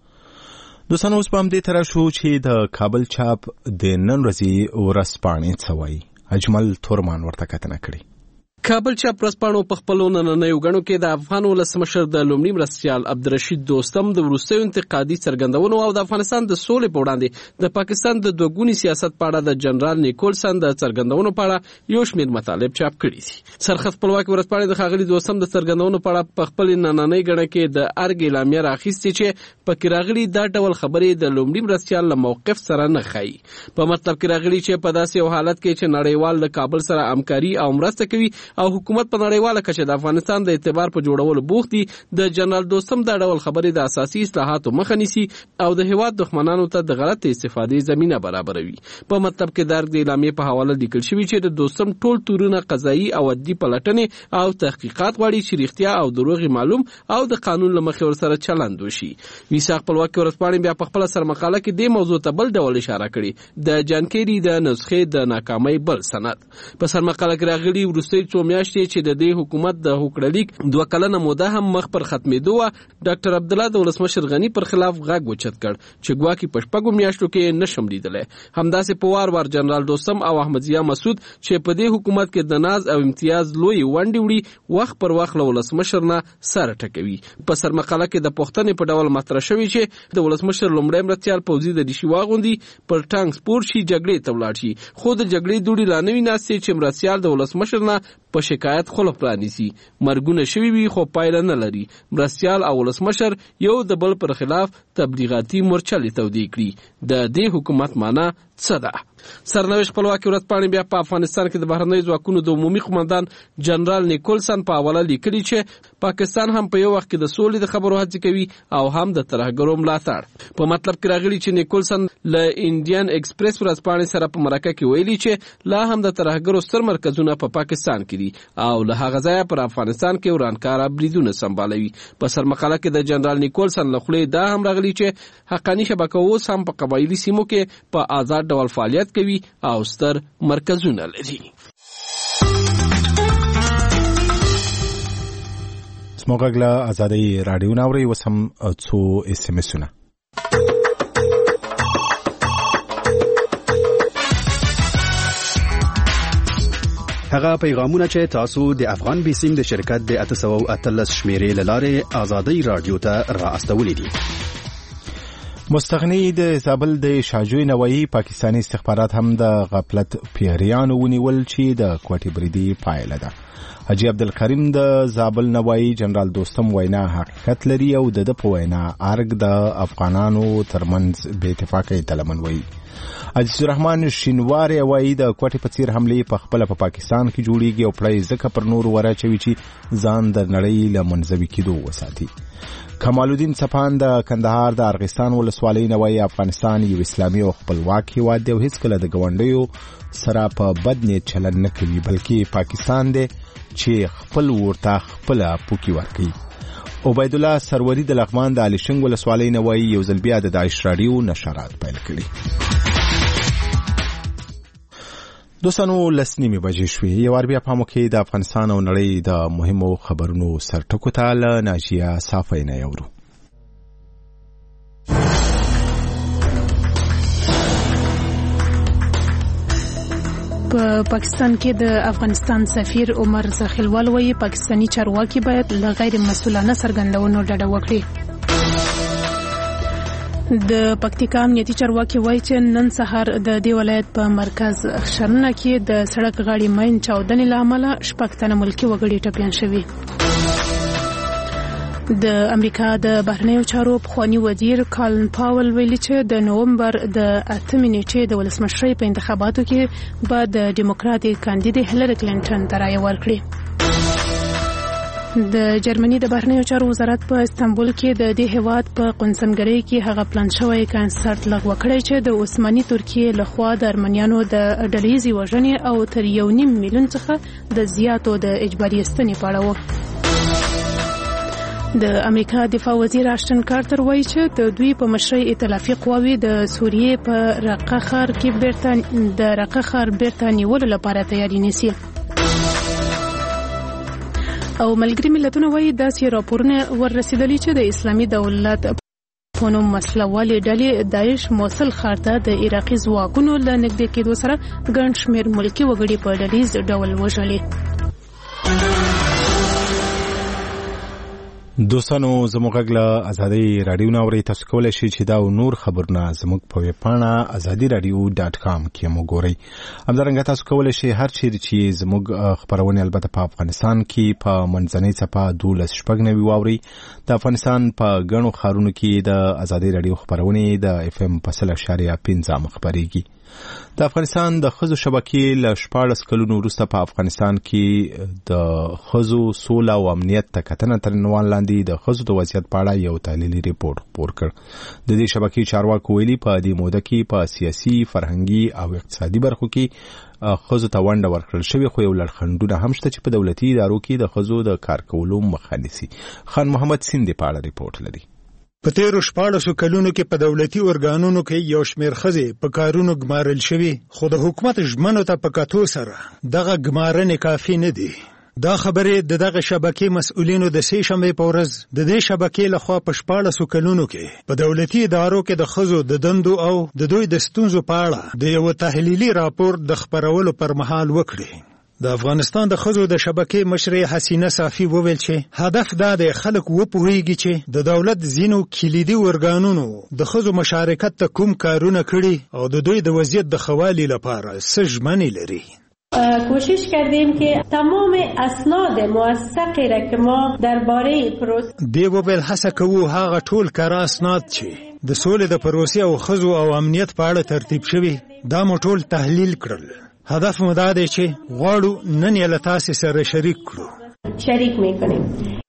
دوستانو اوس په همدې تر شو چې د کابل چاپ د نن ورځې ورځپاڼې څه وایي. اجمل تورمان ورته کتنه کړې. کابل چاپ ورځپاڼو په خپلو نننیو غړو کې د افغان ولسمشر د لومړي مرستیال عبدالرشید دوستم د وروستیو انتقادي څرګندونو او د افغانستان د سولې په وړاندې د پاکستان د دوګوني سیاست په اړه د جنرال نیکولسن د څرګندونو په اړه یو شمېر مطالب چاپ کړي دي. سرخط خپلواکي ورځپاڼې د ښاغلي دوستم د څرګندونو په اړه په خپل نننۍ غړ کې د ارګ اعلامیه راخیستې چې پکې راغلي دا ډول خبرې د لومړي مرستیال له موقف سره نه ښایي. په مطلب کې راغلي چې په داسې یو حالت کې چې نړیوال د کابل سره همکاري او مرسته کوي او حکومت په نړیواله کچه د افغانستان د اعتبار په جوړولو بوخت دي، د جنرال دوستم دا ډول خبرې د اساسي اصلاحاتو مخه نیسي او د هیواد دښمنانو ته د غلط استفادې زمينه برابروي. په مطلب کې د اعلامیې په حواله لیکل شوی چې د دوستم ټول تورونه قضایي او عدلي پلټنې او تحقیقات غواړي چې رښتیا او دروغ معلوم او د قانون له مخې ورسره چلند وشي. میثاق خپلواکي ورځپاڼې بیا په خپل سرمقاله کې د موضوع ته بل ډول اشاره کړې، د جان کیری د نسخې د ناکامۍ بل سند. په سرمقاله کې راغلي وروستي څو میاشتې چې د دې حکومت د هوکړلیک 2 کلنه موده هم مخ پر ختمېدو و، ډاکټر عبدالله د ولسمشر غنی پر خلاف غږ اوچت کړ چې ګواکې په شپږو میاشتو کې نشم لیدلی. همداسې په وار وار جنرال دوستم او احمدضیاء مسعود چې په دې حکومت کې د ناز او امتیاز لوی ونډې وړي وخت پر وخت له ولسمشر نه سر ټکوي. په سرمقاله کې د پوښتنې په ډول مطرح شوی چې د ولسمشر لومړی مرستیال پوځي د ریشي واغوندي پر ټانک سپور شي جګړې ته ولاړ شي، خو د جګړې دوړي لا نوي ناستې چې مرستیال د ولسمشر نه په شکایت خلف پرانیسي. مرګونه شوي وي خو پایله نه لري. مرستیال او ولسمشر یو د بل پر خلاف تبلیغاتي مورچلې تودې کړي. د دې حکومت معنا څه ده؟ سرنوشت خپلواکي ورځپاڼې بیا په افغانستان کې د بهرنیو ځواکونو د عمومي قومندان جنرال نیکولسن په حواله لیکلي چې پاکستان هم په یو وخت کې د سولې د خبرو هڅې کوي او هم د ترهګرو ملاتړ. په مطلب کې راغلي چې نیکولسن له انډین ایکسپریس ورځپاڼې سره په مرکه کې ویلي چې لا هم د ترهګرو ستر مرکزونه په پاکستان کې دي او له هغه ځایه پر افغانستان کې ورانکاره بریدونه سمبالوي. په سرمقاله کې د جنرال نیکولسن له خولې دا هم راغلي چې حقاني شبکه اوس هم په قبایلي سیمو کې په آزاد ډول فعالیت کوي او ستر مرکزونه لري. زموږ غږ له ازادي رادیو ناوري وسم څو اس ام اسونه. هغه پیغامونه چې تاسو د افغان بیسیم د شرکت د 813 شمیرې لاره ازادي رادیو ته را استولې دي. مستغنی د زابل د شاجوی نوایی پاکستانی استخبارات هم د غفلت پیریانو ونیول چې د کوټې بریدي پایله ده. حاجی عبدالکریم د زابل نوایی جنرال دوستم وینا حقیقت لري او د په وینا ارګ د افغانانو ترمنځ بې اتفاقۍ تلمن وایي. عزیز الرحمن شینواری وایي د کوټې په څیر حملې په خپل په پاکستان کې جوړیږي او پړی ځکه پر نور وراچوي چې ځان د نړۍ له منځوي کېدو وساتي. کمال الدین صفان د کندهار د ارغستان ولسوالۍ نوایی افغانستان یو اسلامي او خپلواک هیواد دی او هیڅکله د ګاونډیو سره په بد نیت چلند نه کوي بلکې پاکستان دی چې خپل ورته خپل پوکي ورکوي. عبید الله سروری د لغمان د علیشنګ ولسوالۍ نوایی یو ځل بیا د داعش رادیو نشرات پیل کړي. دوستانو لسنیمې بجې شوې یو وار بیا پام وکړئ د افغانستان او نړۍ د مهمو خبرونو سرټکو ته له ناجیه صافی نه یورو. په پاکستان کې د افغانستان سفیر عمر زاخیلوال وایي پاکستانی چارواکي باید له غیر مسؤلانه څرګندونو ډډه وکړي. د پکتیکا امنیتي چارواکي وایي چې نن سهار د دې ولایت په مرکز خشرنه کې د سړک غاړې ماین چاودنې له امله 6 تنه ملکي وګړي ټپیان شوي. د امریکا د بهرنیو چارو پخوانی وزیر کالن پاول ویلي چې د نومبر د 8 نیټې د ولسمشرۍ په انتخاباتو کې به د ډیموکراټیک کاندیدې هیلری کلینټن ته رایه ورکړي. د جرمني د بهرنیو چارو وزارت په استانبول کې د دې هیواد په قونسلګرۍ کې هغه پلان شوی کنسرت لغوه کړی چې د عثماني ترکیې لخوا د ارمنیانو د ډلهیزې وژنې او تر 1.5 میلیون څخه د زیاتو د اجباري ستنې په اړه وه. د امریکا دفاع وزیر اشټن کارتر وایي چې د دوی په مشرۍ ائتلافي قواوې د سوریې په رقه ښار بیرته نیولو لپاره تیاری نیسي. او ملګري ملتونه وایي داسې راپورونه وررسېدلي چې د اسلامي دولت په نوم مسله والې ډلې داعش موصل ښار ته د عراقي ځواکونو له نږدې کېدو سره ګڼ شمېر ملکي وګړي په ډلیز ډول وژلي. دوستانو زموږ غږ له ازادي رادیو ناوري تاسو کولی شئ چې دا او نور خبرونه زموږ په ویب پاڼه azadiradio.com کې مو ګورئ. همدارنګه تاسو کولی شئ هر چیرې چې زموږ خبرونه البته په افغانستان کې په منځنۍ څپه 12.99 واورئ. د افغانستان په ګڼو ښارونو کې د ازادي رادیو خبرونه د اف ام په 0.5 خبرېږي. د افغانستان د ښځو شبکې له 14 کلونو وروسته په افغانستان کې د ښځو سوله او امنیت ته کتنه تر عنوان لاندې د ښځو د وضعیت په اړه یو تحلیلي ریپورت خپور کړ. د دې شبکې چارواکو ویلي په دې موده کې په سیاسي، فرهنګي او اقتصادي برخو کې ښځو ته ونډه ورکړل شوې خو یو لړخندونه هم شته چې په دولتي ادارو کې د ښځو د کار کولو مخه نیسي. خان محمد سیند په اړه ریپورت لري. په تیرو 14 کلونو کې په دولتي ارګانونو کې یو شمېر ښځې په کارونو ګمارل شوي خو د حکومت ژمنو ته په کتو سره دغه ګمارنې کافي نه دي. دا خبرې د دغه شبکې مسؤلینو د سې شنبې په ورځ د دې شبکې لخوا په 14 کلونو کې په دولتي ادارو کې د ښځو د دندو او د دوی د ستونزو په اړه د یو تحلیلي راپور د خپرولو پر مهال وکړي. د افغانستان د ښځو د شبکې مشرې حسینه صافي وویل چې هدف دا دی خلک وپوهیږي چې د دولت ځینو کلیدي ارګانونو د ښځو مشارکت ته کوم کارونه کړي او د دوی د وضعیت د ښه والي لپاره څه ژمنې لري. کوشش کردیم که تمام اسناد موثقی را که ما درباره پروسه دی وویل هڅه کوو هغه ټول کره اسناد چې د سولې د پروسې او ښځو او امنیت په اړه ترتیب شوي دا مو ټول تحلیل کړل. هدف مو دا دی چې غواړو نن یې له تاسې سره شریک کړو. شریک میکنیم.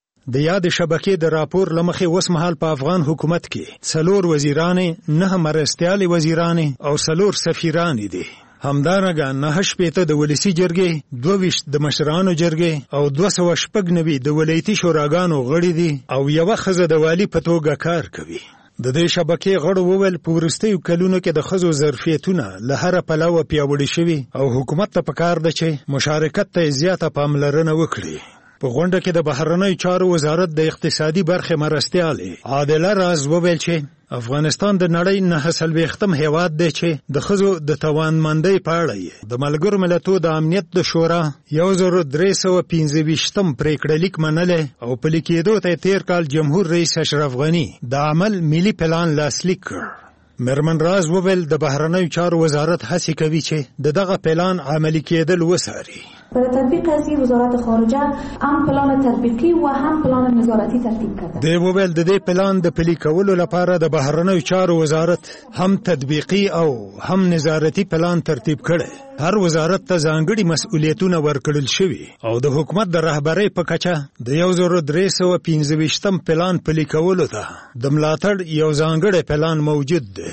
د یاد شبکې د راپور لمخې اوس مهال په افغان حکومت کې 4 وزیرانې، 9 مرستیالې وزیرانې او 4 سفیرانې دي. همدارنګه 9 شپېته د ولسي جرګې، 22 د مشرانو جرګې او 296 د ولایتي شوراګانو غړي دي او یوه ښځه د والي په توګه کار کوي. د دې شبکې غړو وویل په وروستیو کلونو کې د ښځو ظرفیتونه له هره پلوه پیاوړي شوي او حکومت ته پکار ده چې مشارکت ته زیاته پاملرنه وکړي. په غونډه کې د بهرنیو چارو وزارت د اقتصادي برخې مرستیال عادله راز وویل چې افغانستان د نړۍ 9 هیواد دی چې د ښځو د توانمندۍ په اړه د ملګرو ملتونو د امنیت د شورا 1325 پریکړه لیک منلی او په لیکېدو ته تیر کال جمهور رئیس اشرف غني د عمل ملي پلان لاسلیک کړ. مرمن راز وویل د بهرنیو چارو وزارت هڅه کوي چې دغه پلان عملي کېدل وڅاري. برای تطبیق از وزارت خارجه هم پلان تطبیقی و هم پلان نظارتی ترتیب کرده. د وویل د دې پلان د پلي کولو لپاره د بهرنیو چارو وزارت هم تطبیقی او هم نظارتی پلان ترتیب کړي. هر وزارت ته ځانګړي مسؤلیتونه ورکړل شوي او د حکومت د رهبرۍ په کچه د 1325 پلان پلي کولو ته د ملاتړ یو ځانګړی پلان موجود دی.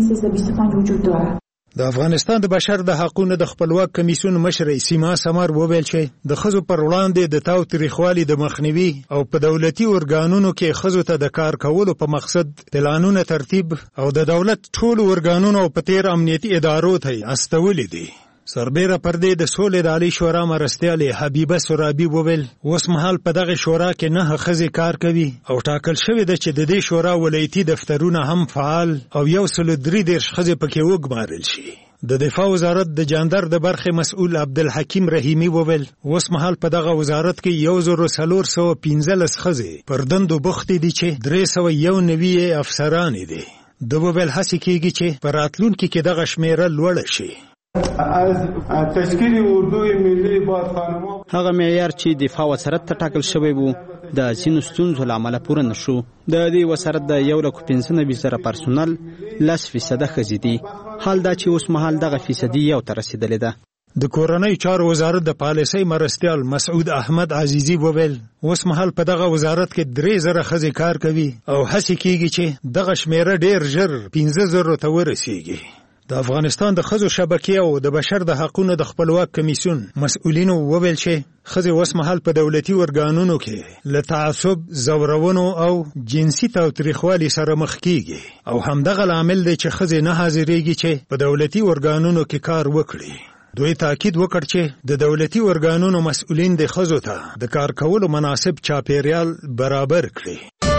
د افغانستان د بشر د حقوقو د خپلواک کمیسیون مشر سیما سمر وویل چې د ښځو پر وړاندې د تاوتریخوالي د مخنیوي او په دولتي ارګانونو کې ښځو ته د کار کولو په مقصد پلانونه ترتیب او د دولت ټولو ارګانونو او په تیر امنیتي ادارو ته استولې دي. سربیره پردې د سولې د عالی شورا مرستیال حبیبه سرابي وویل اوس مهال په دغه شورا کې 9 ښځې کار کوي او ټاکل شوی ده چې د دې شورا ولایتي دفترونه هم فعال او 133 ښځې پکې وګمارل شي. د دفاع وزارت د جاندر د برخې مسؤل عبدالحکیم رحیمی وویل اوس مهال په دغه وزارت کې 1415 ښځې پر دندو بوختې دي چې 391 افسران دي. د وویل هڅې کېږي چې په راتلونکي کې دغه شمیره لوړه شي. از تشکیل اردوی ملی بازخانمان هغه معیار چې دفاع وزارت ته ټاکل شوی وو د ځینو ستونزو له امله پوره نشو. د دې وزارت د 195,000 پرسونل 10% ښځې دي. حال دا چې اوس مهال دغه فیصدي یو ته رسیدلې ده. د کورنۍ چارو وزارت د پالیسۍ مرستیال مسعود احمد عزیزی وویل اوس مهال په دغه وزارت کې 3,000 ښځې کار کوي او هڅه کیږي چې دغه شمیره ډیر ژر 15,000 ته ورسیږي. د افغانستان د ښځو شبکې او د بشر د حقوقو د خپلواک کمیسیون مسؤلینو وویل چې ښځې اوس مهال په دولتي ارګانونو کې له تعصب، زورونو او جنسي تاوتریخوالي سره مخ کیږي او همدغه لامل دی چې ښځې نه حاضرېږي چې په دولتي ارګانونو کې کار وکړي. دوی تاکید وکړ چې د دولتي ارګانونو مسؤلین د ښځو ته د کار کولو مناسب چاپیریال برابر کړي.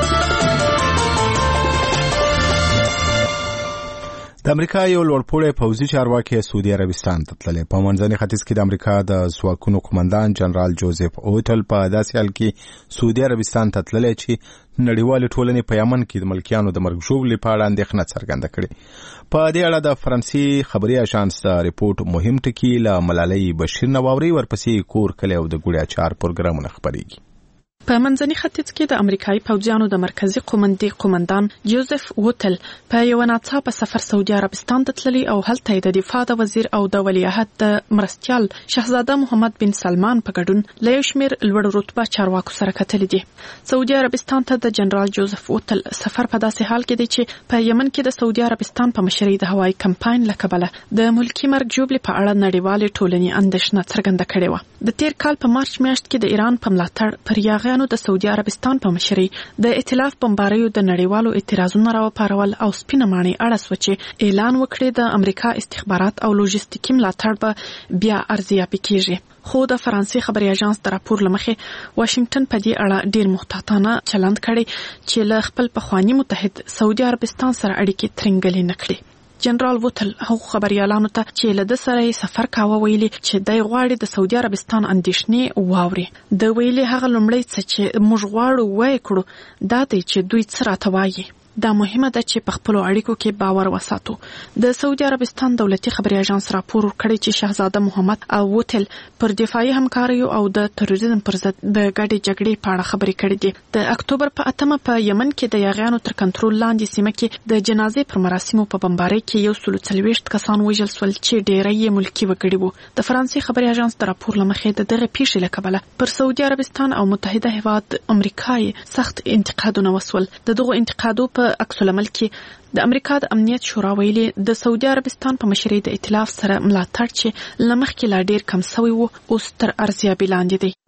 د امریکا یو لوړپوړی پوځي چارواکي سعودي عربستان ته تللی. په منځني ختیځ کې د امریکا د ځواکونو قومندان جنرال جوزف اوټل په داسې حال کې سعودي عربستان ته تللی چې نړیوالې ټولنې په یمن کې د ملکیانو د مرګ ژوبلې په اړه اندېښنه څرګنده کړې. په دې اړه د فرانسې خبري اژانس د ریپورت مهم ټکي له ملالۍ بشیر نه واوري. ورپسې کور کلی او د ګوړې اچار پروګرامونه خپرېږي. په منځني ختیځ کې د امریکایي پوځیانو د مرکزی قومندان جوزف ووتل په یو ناڅاپه سفر سعودي عربستان ته تللی او هلته د دفاع د وزیر او د ولیعهد د مرستیال شاهزاده محمد بن سلمان په ګډون له یو شمېر لوړ رتبه چارواکو سره کتلي دي. سعودي عربستان ته د جنرال جوزف ووتل سفر په داسې حال کې دی چې په یمن کې د سعودي عربستان په مشرۍ د هوایي کمپاین له کبله د ملکی مرګ ژوبلې په اړه نړیوالې ټولنې اندېښنه څرګنده کړې وه. د تیر کال په مارچ میاشت کې د ایران په ملاتړ پر یاغیانو د سعودي عربستان په مشرۍ د ائتلاف بمباریو د نړیوالو اعتراضونو راوپارول او سپینه ماڼۍ اړه سوچې اعلان وکړي د امریکا استخبارات او لوجستیکي ملاتړ به بیا ارزیابي کیږي. خو د فرانسې خبري اژانس د راپور لمخې واشنگټن په دې اړه ډیر محتاطانه چلند کړي چې له خپل پخوانی متحد سعودي عربستان سره اړیکې ترنګلې نکړي. جنرال ووتل هغو خبريالانو ته چې له د سره سفر کاوه ویلي چې دای غواړي د سعودي عربستان اندېښنې واوري. د ویلي هغه لومړی څه چې موږ غواړو وای کړو دا دی چې دوی څه راته وایي. دا مهمه ده چې په خپل اړیکو کې باور وساتو. د سعودي عربستان دولتي خبري اژانس راپور ورکړی چې شاهزاده محمد او ووتل پر دفاعي همکاریو او د تروریزم پر ضد د ګډې جګړې په اړه خبرې کړې دي. د اکتوبر په 8 په یمن کې د یاغیانو تر کنټرول لاندې سیمه کې د جنازې پر مراسمو په بمبارۍ کې 140 کسان وژل شول چې ډېری یې ملکی وګړي وو. د فرانسې خبري اژانس د راپور لمخې د دغه پیښې له کبله پر سعودي عربستان او متحده هیواد امریکا سخت انتقادونه وسول. دغه انتقادو په عکس العمل کې د امریکا د امنیت شورا ویلي د سعودي عربستان په مشرۍ د ائتلاف سره ملاتړ چې لمخ کې لا ډیر کم سوی وو اوس تر ارزیابي لاندې دی.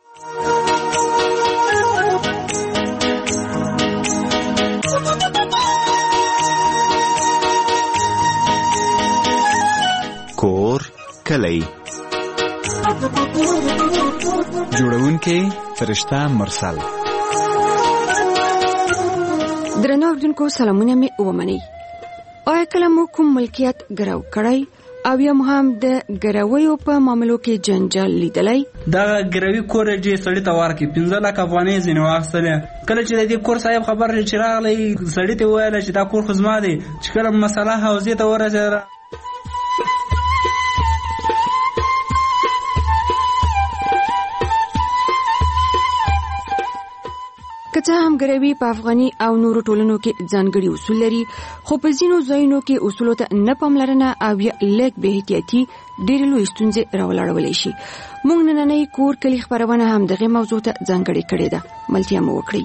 کور کلی جوړونکې فرشته مرسل. درنو اوریدونکو سلامونه می ومنئ. آیا کله مو کوم ملکیت ګراو کړی او یا هم د ګراویو په معاملو کې جنجال لیدلی؟ دا ګراوی کور چې سړی ته ورکړي 15 لک افغانۍ ځینې واخیستلې. کله چې د دې کور صاحب خبر چې راغلی سړی ته وویل چې دا کور خو زما دی. چې کله مسله حوزې ته ورسېده کته هم ګروي په افغاني او نورو ټولنو کې ځانګړي اصول لري، خو په ځینو ځایونو کې اصولو ته نه پاملرنه او یا لیک به احتیاطي ډېر لوی ستونزې راولاړولی شي. موږ نننۍ کور کلي خبرونه هم دغه موضوع ته ځانګړې کړې ده. ملتیا مو وکړئ.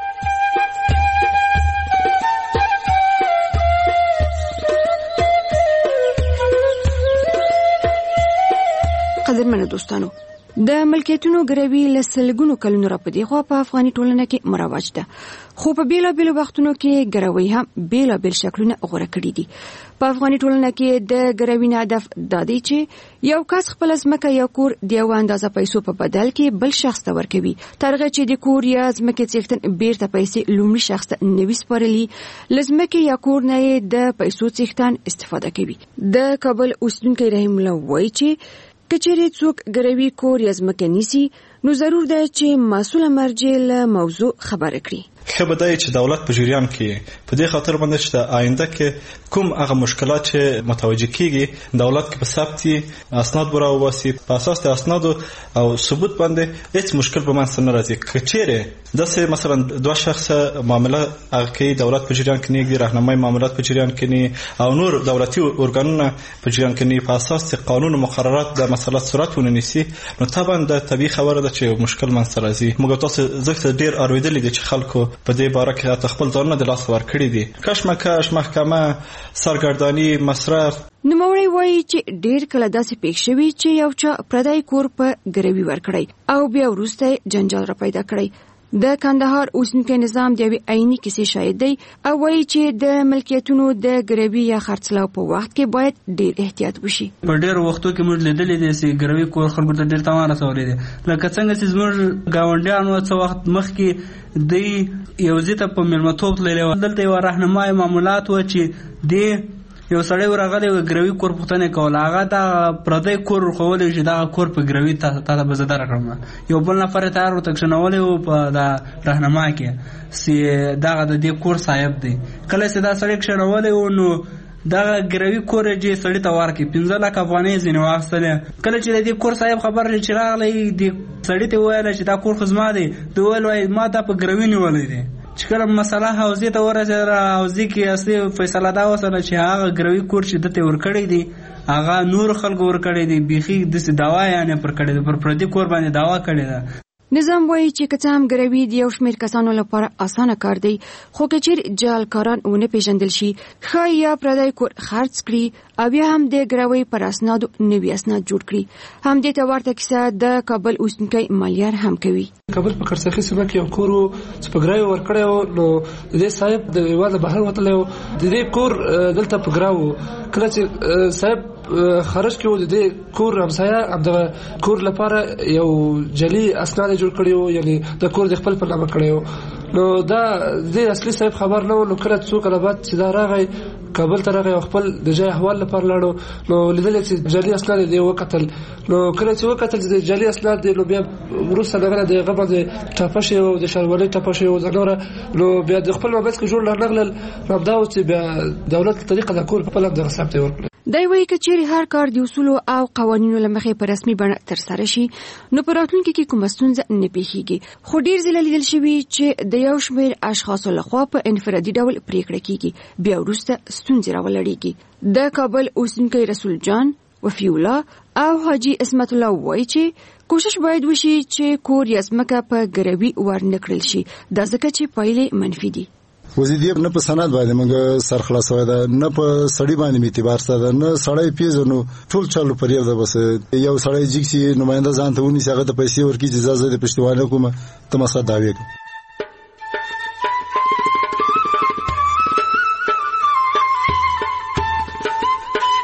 قدرمنو دوستانو، د ملکیتونو ګروي لسلګونو کلونو را پدې خو په افغاني ټولنه کې مروج ده، خو په بیلابیلو وختونو کې ګروي هم بیلابیل شکلونه غوړه کړي دي. په افغاني ټولنه کې د ګروي نه هدف دا دی چې یو کس خپل ځمکه یا کور د یو اندازه پیسو په بدل کې بل شخص ته ورکوي، تر هغه چې د کور یا ځمکې څښتن بیرته پیسې لومړي شخص ته نوي سپارلي، لځمکې یا کور نه د پیسو څښتن استفاده کوي. د کابل اوسیدونکي رحیم الله وایي چې کچېرې څوک ګروي کور یا ځمکه نیسي نو ضرور ده چې مسؤل مرجع له موضوع خبره کړي. ښه به دی چې دولت په جریان کې په دې خاطر باندې چې د آینده کې کوم هغه مشکلات چې متوجه کیږي دولت کې په ثبتي اسناد براوباسي، په اساس د اسنادو او ثبوت باندې هیڅ مشکل به منځ نه راځي. کچېرې داسې مثلا دوه شخص معامله هغه کې دولت په جریان کې نه دی، راهنمای معاملات په جریان کې نه او نور دولتي ارګانونه په جریان کې نه، په اساس د قانون او مقررات د مسلط صورت ونیسي نو طبعا د طبيعي خبره ده چې مشکل منځ راځي. موږ تاسو زخت ډیر اورېدلې دي چې خلکو په دې باره کې خپل ځانونه د لاس ور کړی دي. کشمکش، محکمه، سرګردانی، مصرف. نوموړی وایي چې ډیر کله داسې پېښ شوي چې یو چا پردی کور په ګروي ورکړی او بیا وروسته جنجال را پیدا کړی. د کندهار اوسنیکي نظام د یوې عیني کیسې شاهد دی او وایي چې د ملکیتونو د ګروي یا خرڅلاو په وخت کې باید ډیر احتیاط وشي. په ډیر وختو کې موږ لیدلې دي چې ګروي کور خلکو ته ډیر تاوان رسولي دي، لکه څنګه چې زموږ گاونډیانو څو وخت مخکې د یو ځای په ملمتوب تللی و، دلته یو راهنمای معاملات و چې د یو سړی ورغلی و ګروي کور پوښتنه کوله، هغه دا پردی کور ورښولی چې دغه کور په ګروي تا ته به زه درکړم. یو بل نفر یې تیار ورته کښېنولی و په دا راهنما کې چې دغه د دې کور صاحب دی. کله چې دا سړی کښېنولی و نو دغه ګروي کور یې سړي ته ورکړي 15 لک افغانۍ ځینې واخیستلې. کله چې د دې کور صاحب خبر چې راغلی د سړي ته وویل چې دا کور خو زما دی، ده وویل وایي ما دا په ګروي نیولی دی. چې کله مسله حوزې ته ورسېده، حوزې کې اصلي فیصله دا وسوله چې هغه ګروي کور چې دته ورکړی دی هغه نور خلکو ورکړی دی، بیخي داسې دعوا یې پر کړې ده، پر پردي کور باندې دعوا کړې ده. نظام وایي چې که څه هم ګروي د یو شمېر کسانو لپاره اسانه کار دی، خو که چیرې جعلکاران ونه پیژندل شي، ښایي یا پردی کور خرڅ کړي او بیا هم د ګروي پر اسنادو نوي اسناد جوړ کړي. همدې ته ورته کیسه د کابل اوسنیکی مالیار هم کوي. کابل په کرسخي سیمه کې یو کور چې په ګراوي ورکړی و، نو د دې صاحب د هېواد بهر وتلی و، د دې کور دلته په ګراو کله چې صاحب خرج کې و د دې کور همسایه همدغه کور لپاره یو جعلي اسناد جوړ کړي و، یعنی د کور د خپل په نامه کړی و. نو دا د اصلي صاحب خبر نه و. نو کله څو کله بعد چې دا راغی کابل ته راغی او خپل د ځای احوال لپاره لاړو، نو لیدل چې جعلي اسناد دی وکتل. نو کله چې وکتل چې جعلي اسناد دی نو بیا وروسته دغه د غبا د ټاپه شي او د شاروالۍ ټاپه شي او ځنوره، نو بیا د خپل مابس کې جوړ لغلل مبدا او چې بیا دولت طریقه د کور په خپل د حساب ته ورکړي. دی وایي که چیرې هر کار د اصولو او قوانینو له مخې په رسمي بڼه ترسره شي نو په راتلونکي کې کومه ستونزه نه پیښیږي، خو ډیر ځله لیدل شوي چې د یو شمېر اشخاصو لخوا په انفرادي ډول پریکړه کیږي، بیا وروسته ستونزې راولړېږي. د کابل اوسیدونکی رسول جان، وفي الله او حاجي اسمت الله وایي چې کوشش باید وشي چې کور یا ځمکه په ګروي ورنکړل شي، دا ځکه چې پایلې منفي دي. وزیدیب نه په سند باندې موږ سر خلاصوي ده، نه په سړی باندې اعتبار ساده، نه سړی پیژنو، ټول چالو پرېو ده. بس یو سړی جګسي نماینده ځان ته ونی څنګه د پیسې ورکی اجازه ده پښتوانه کومه تمسه داوی.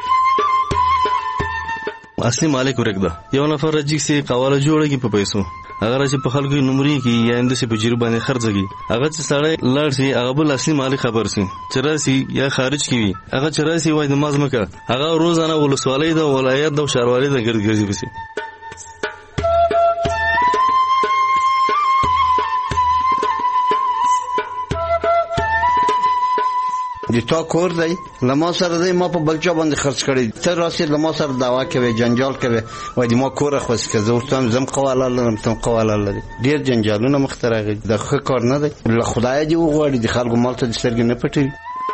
اصلي مالک ورګده یو نفر جګسي قواله جوړه کی په پیسو هغه راشي په خلکو نمرې کې یا اندسه په جریب باندې خرڅږي هغه چې سړی لاړ شي هغه بل اصلي مالک خبر شي چې راسي یا خارج کی وي هغه چې راسي وای د مازمکه هغه روزانه ولسوالۍ د ولایت د شهروالۍ د ګرځي بسي د تا کور دی لما سره دی ما په بلچا باندې خرڅ کړی ته راسي لما سره دعوا کوي جنجال کوي وای د ما کور خو څه زه ورته زم قواله لرم تم قواله لري ډیر جنجالونه مخترغي د ښه کار نه دی له خدای دی وغواړي د خلکو مال ته د سترګې نه پټوي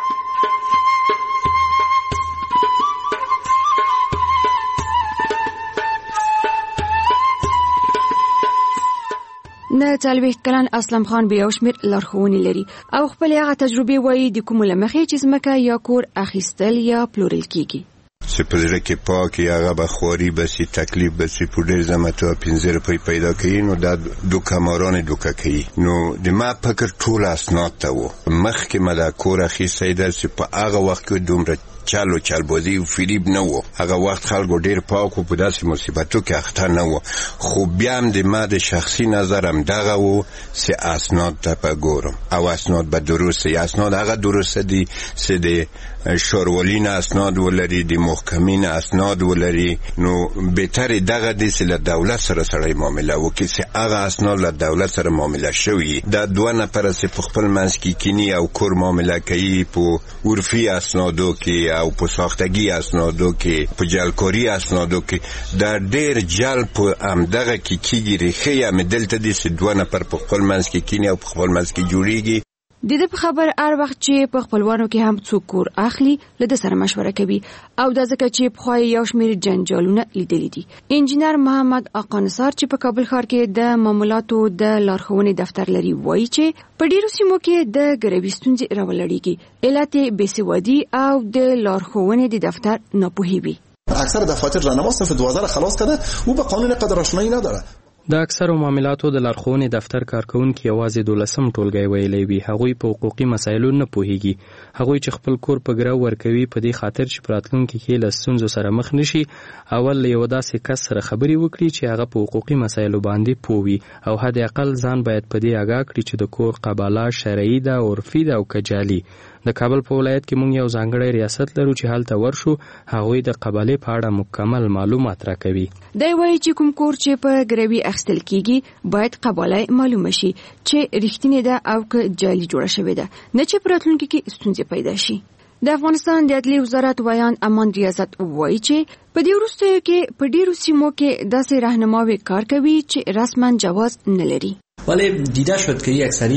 نه 40 کلن اسلم خان به یو شمېر لارښوونې لري او خپل هغه تجربه وایي د کوم لمخې چې ځمکه یا کور اخیستل یا پلورل کیږي چې په زړه کې پاکي هغه به خواري بسي تکلیف بسي په ډېر زمته 15 روپۍ پیدا کوي نو دا دوکماران دوکه کوي نو د ما فکر ټول اسناد ته و مخکې ما دا کور اخیستی ده چې په هغه وخت کې دومره چل بازی و فریب نه و هغه وخت خلکو ډیر پاک و په داسې مصیبتو کې اخته نه و خو بیا هم د ما د شخصي نظرم دغه و چې اسناد ته په ګورم او اسناد به درسته اسناد هغه درسته دي چې د شوروالین اسناد ولري د محکمین اسناد ولري نو بهتر دغه دي چې له دولت سره معامله وکړي چې هغه اسناد له دولت سره معامله شوی دا دوه نفر چې په خپل منځ کې کینی او کور معامله کوي په عرفي اسنادو کې او په ساختگی اسنادو کې په جلکاری اسنادو کې دا ډېر جل په امدغه کې کیږي ریخه هم دلته دي چې دوه نفر په خپل منځ کې کینی او په خپل منځ کې جوړیږي د دې په خبر هر وخت چې په خپلوانو کې هم څوک کور اخلي له سره مشوره کوي او د ځکه چې په خوای یو شمېر جنجالونه لیدل دي انجینر محمد اقانصار چې په کابل ښار کې د معاملاتو د لارښوونې دفتر لري وایي چې په ډیرو سیمو کې د ګروي ستونزې راولړيږي علت بېسوادي او د لارښوونې د دفتر ناپوهي وي اکثر دفاتر راهنما صرف 2000 خلاص کرده او به قانون قدر آشنایی نداره د اکثرو معاملاتو د لارښوونې دفتر کارکونکي یوازې 12 ټولګی ویلی وي هغوی په حقوقي مسایلو نه پوهیږي هغوی چې خپل کور په ګرو ورکوي په دې خاطر چې راتلونکي کې له ستونزو سره مخ نشي اول یو داسې کس سره خبرې وکړي چې هغه په حقوقي مسایلو باندې پوه وي او حد اقل ځان باید په دې آگاه کړي چې د کور قباله شرعي ده عرفي ده او کجالي د کابل په ولایت کې مونږ یو ځانګړی ریاست لرو چې هلته ورشو هغوی د قبالې په اړه مکمل معلومات راکوي دی وایي چې کوم کور چې په ګروي اخیستل کیږي باید قباله معلومه شي چې رښتینې ده او که جعلي جوړه شوې ده نه چې په راتلونکي کې ستونزې پیدا شي د افغانستان د عدلي وزارت ویان امان ریاضت وایي چې په دې وروستیو کې په ډیرو سیمو کې داسې راهنماوي کار کوي چې رسما جواز نه لري ولی دیده شد که اکثری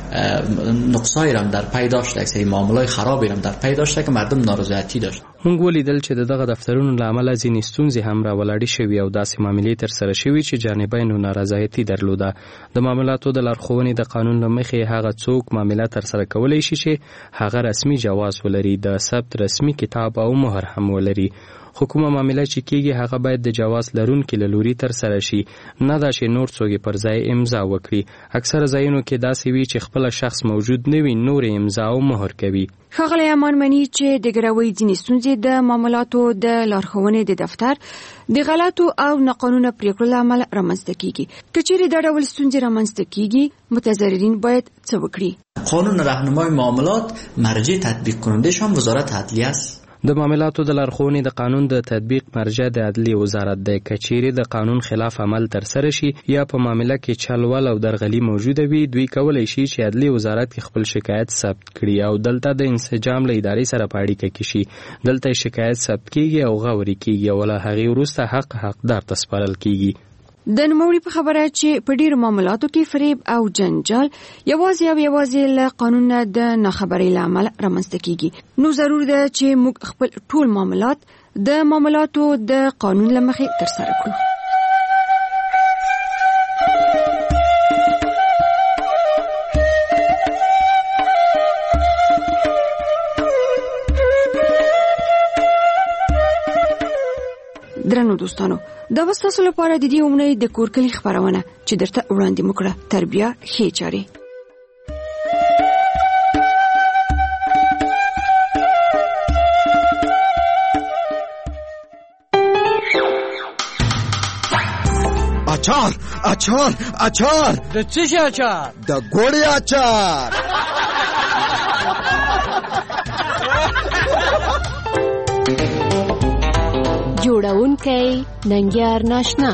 نقصایی هم در پی داشت اکثری معاملات خرابی هم در پی داشته که مردم نارضایتی داشت مونږ ولیدل چې دغه دفترونو له امله ځینې ستونزې هم راولاړې شوې او داسې معاملې ترسره شوې چې جانبینو نارضایتي درلوده د معاملاتو د لارښوونې د قانون له مخې هغه څوک معامله ترسره کولی شي چې هغه رسمي جواز ولري د ثبت رسمي کتاب او مهر هم ولري خو کومه معامله چې کیږي هغه باید د جواز لرونکي له لوري ترسره شي نه دا چې نور څوک پر ځای امضا وکړي اکثره ځایونو کې داسې وي چې خپل شخص موجود نه وي نور امضا او مهر کوي ښاغلی امان مني چې د ګروي ځینې ستونزې د معاملاتو د لارښوونې د دفتر د غلطو او ناقانونه پریکړو له امله رامنځته کیږي که چیرې دا ډول ستونزې رامنځته کیږي متضررین باید څه وکړي قانون راهنمای معاملات مرجع تطبیق کننده‌ش هم وزارت عدلیه است د معاملاتو د لارښوونې د قانون د تطبیق مرجع د عدلي وزارت دی که چیرې د قانون خلاف عمل ترسره شي یا په معامله کې چلول او درغلي موجوده وي دوی کولی شي چې عدلي وزارت کې خپل شکایت ثبت کړي او دلته د انسجام له ادارې سره په اړیکه کې شي دلته شکایت ثبت کیږي او غوري کیږي او له هغې وروسته حقدار ته سپارل کیږي د نوموړي په خبره چې په ډیرو معاملاتو کې فریب او جنجال یوازې له قانون د ناخبرۍ له امله رامنځته کیږي نو ضرور ده چې موږ خپل ټول معاملات د معاملاتو د قانون له مخې ترسره کړو درنو دوستانو دا وستاسو لپاره د دې اونۍ د کورکلي خبرونه چې درته وړاندې وکړه تربیه ښې چارې اچار د څه شي اچار؟ د ګوړې اچار. جوړونکی ننګیار ناشنا.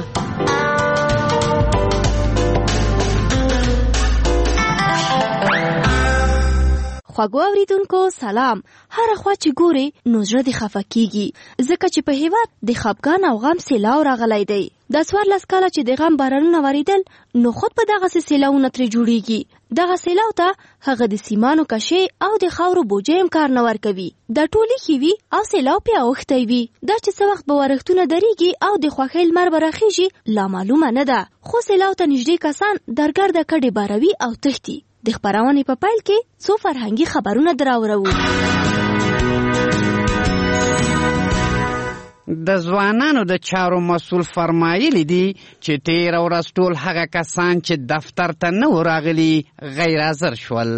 خواږو اوریدونکو سلام. هر خوا چې ګوري نو زړه دې خفه کیږي ځکه چې په هیواد د خفګان او غم سیلاو راغلی دی. د 14 کاله چې د غم بارانونه وریدل نو خود په دغه سیلاونه ترې جوړیږي. دغه سیلاو ته هغه د سیمانو کشي او د خاورو بوجي هم کار نه ورکوي. د ټولي خيوي او سیلاو په اوخته وي. دا چې څه وخت به ورښتونه دریږي او د خوخیل مر برخیږي لا معلومه نه ده. خو سیلاو ته نږدې کسان درګرده کډي باروي او تختی. د خبرونې په پایل کې څو فرهنګي خبرونه دراوړو. د ځوانانو د چارو مسول فرمایلی دي چې تیر ورځ ټول هغه کسان چې دفتر ته نه راغلي غیر حاضر شول.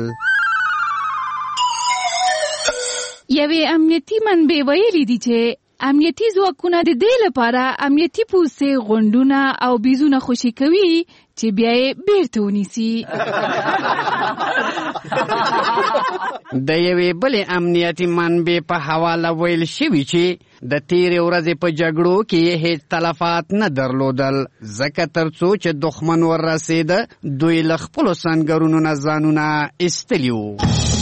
یوې امنیتي منبع ویلي دي چې امنیتي ځواکونه د دې لپاره امنیتي پوسټ غونډونه او بیزونه خوشي کوي چې بیا یې بیرته ونیسي. د یوې بلې امنیتي منبع په حواله ویل شوي چې د تیرې ورځې په جګړو کې هیڅ تلفات نه درلودل ځکه تر څو چې دښمن ورسېده دوی له خپلو سنګرونو نه ځانونه ایستلي وو.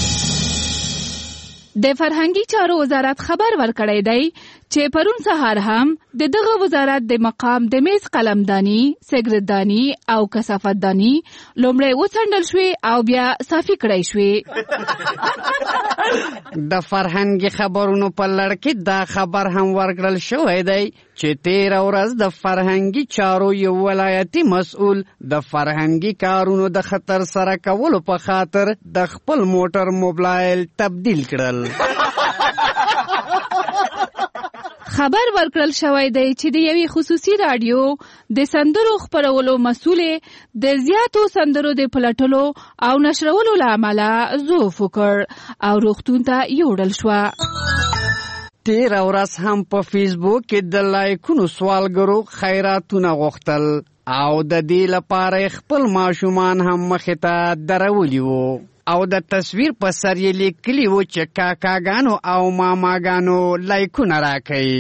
د فرهنګي چارو وزارت خبر ورکړی دی چې پرون سهار هم د دغه وزارت د مقام د میز قلمدانی، سګرټدانی او کثافتدانی لومړی وڅنډل شوې او بیا صافي کړی شوې. د فرهنګي خبرونو په لړ کې دا خبر هم ورکړل شوی دی چې تیره ورځ د فرهنګي چارو یو ولایتي مسؤل د فرهنګي کارونو د خطر سره کولو په خاطر د خپل موټر موبایل تبدیل کړل. خبر ورکړل شوی دی چې د یوې خصوصي رادیو د سندرو خپرولو مسؤلې د زیاتو سندرو د پلټلو او نشرولو له امله ضعف وکړ او روغتون ته یوړل شوه. تیره ورځ هم په فیسبوک کې د لایکونو سوالګرو خیراتونه غوښتل او د دې لپاره خپل ماشومان هم مخې ته درولي وو او د تصویر په سر یې لیکلي وو چې کاکاګانو او ماماګانو لایکونه راکوي.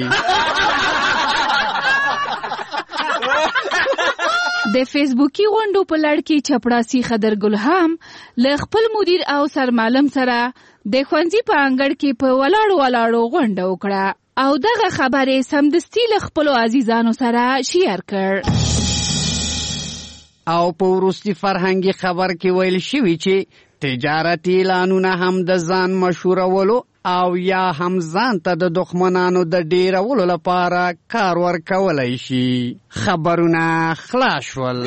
د فیسبوکي غونډو په لړ کې چپړاسي خضرګل هم له خپل مدیر او سرمعلم سره د ښوونځي په انګړ کې په ولاړو غونډه وکړه او دغه خبرې سمدستي له خپلو عزیزانو سره شیر کړ. او په وروستي فرهنګي خبر کې ویل شوي چې تجارتي اعلانونه هم د ځان مشهورولو او یا هم ځان ته د دښمنانو د ډیرولو لپاره کار ورکولی شي. خبرونه خلاص شول.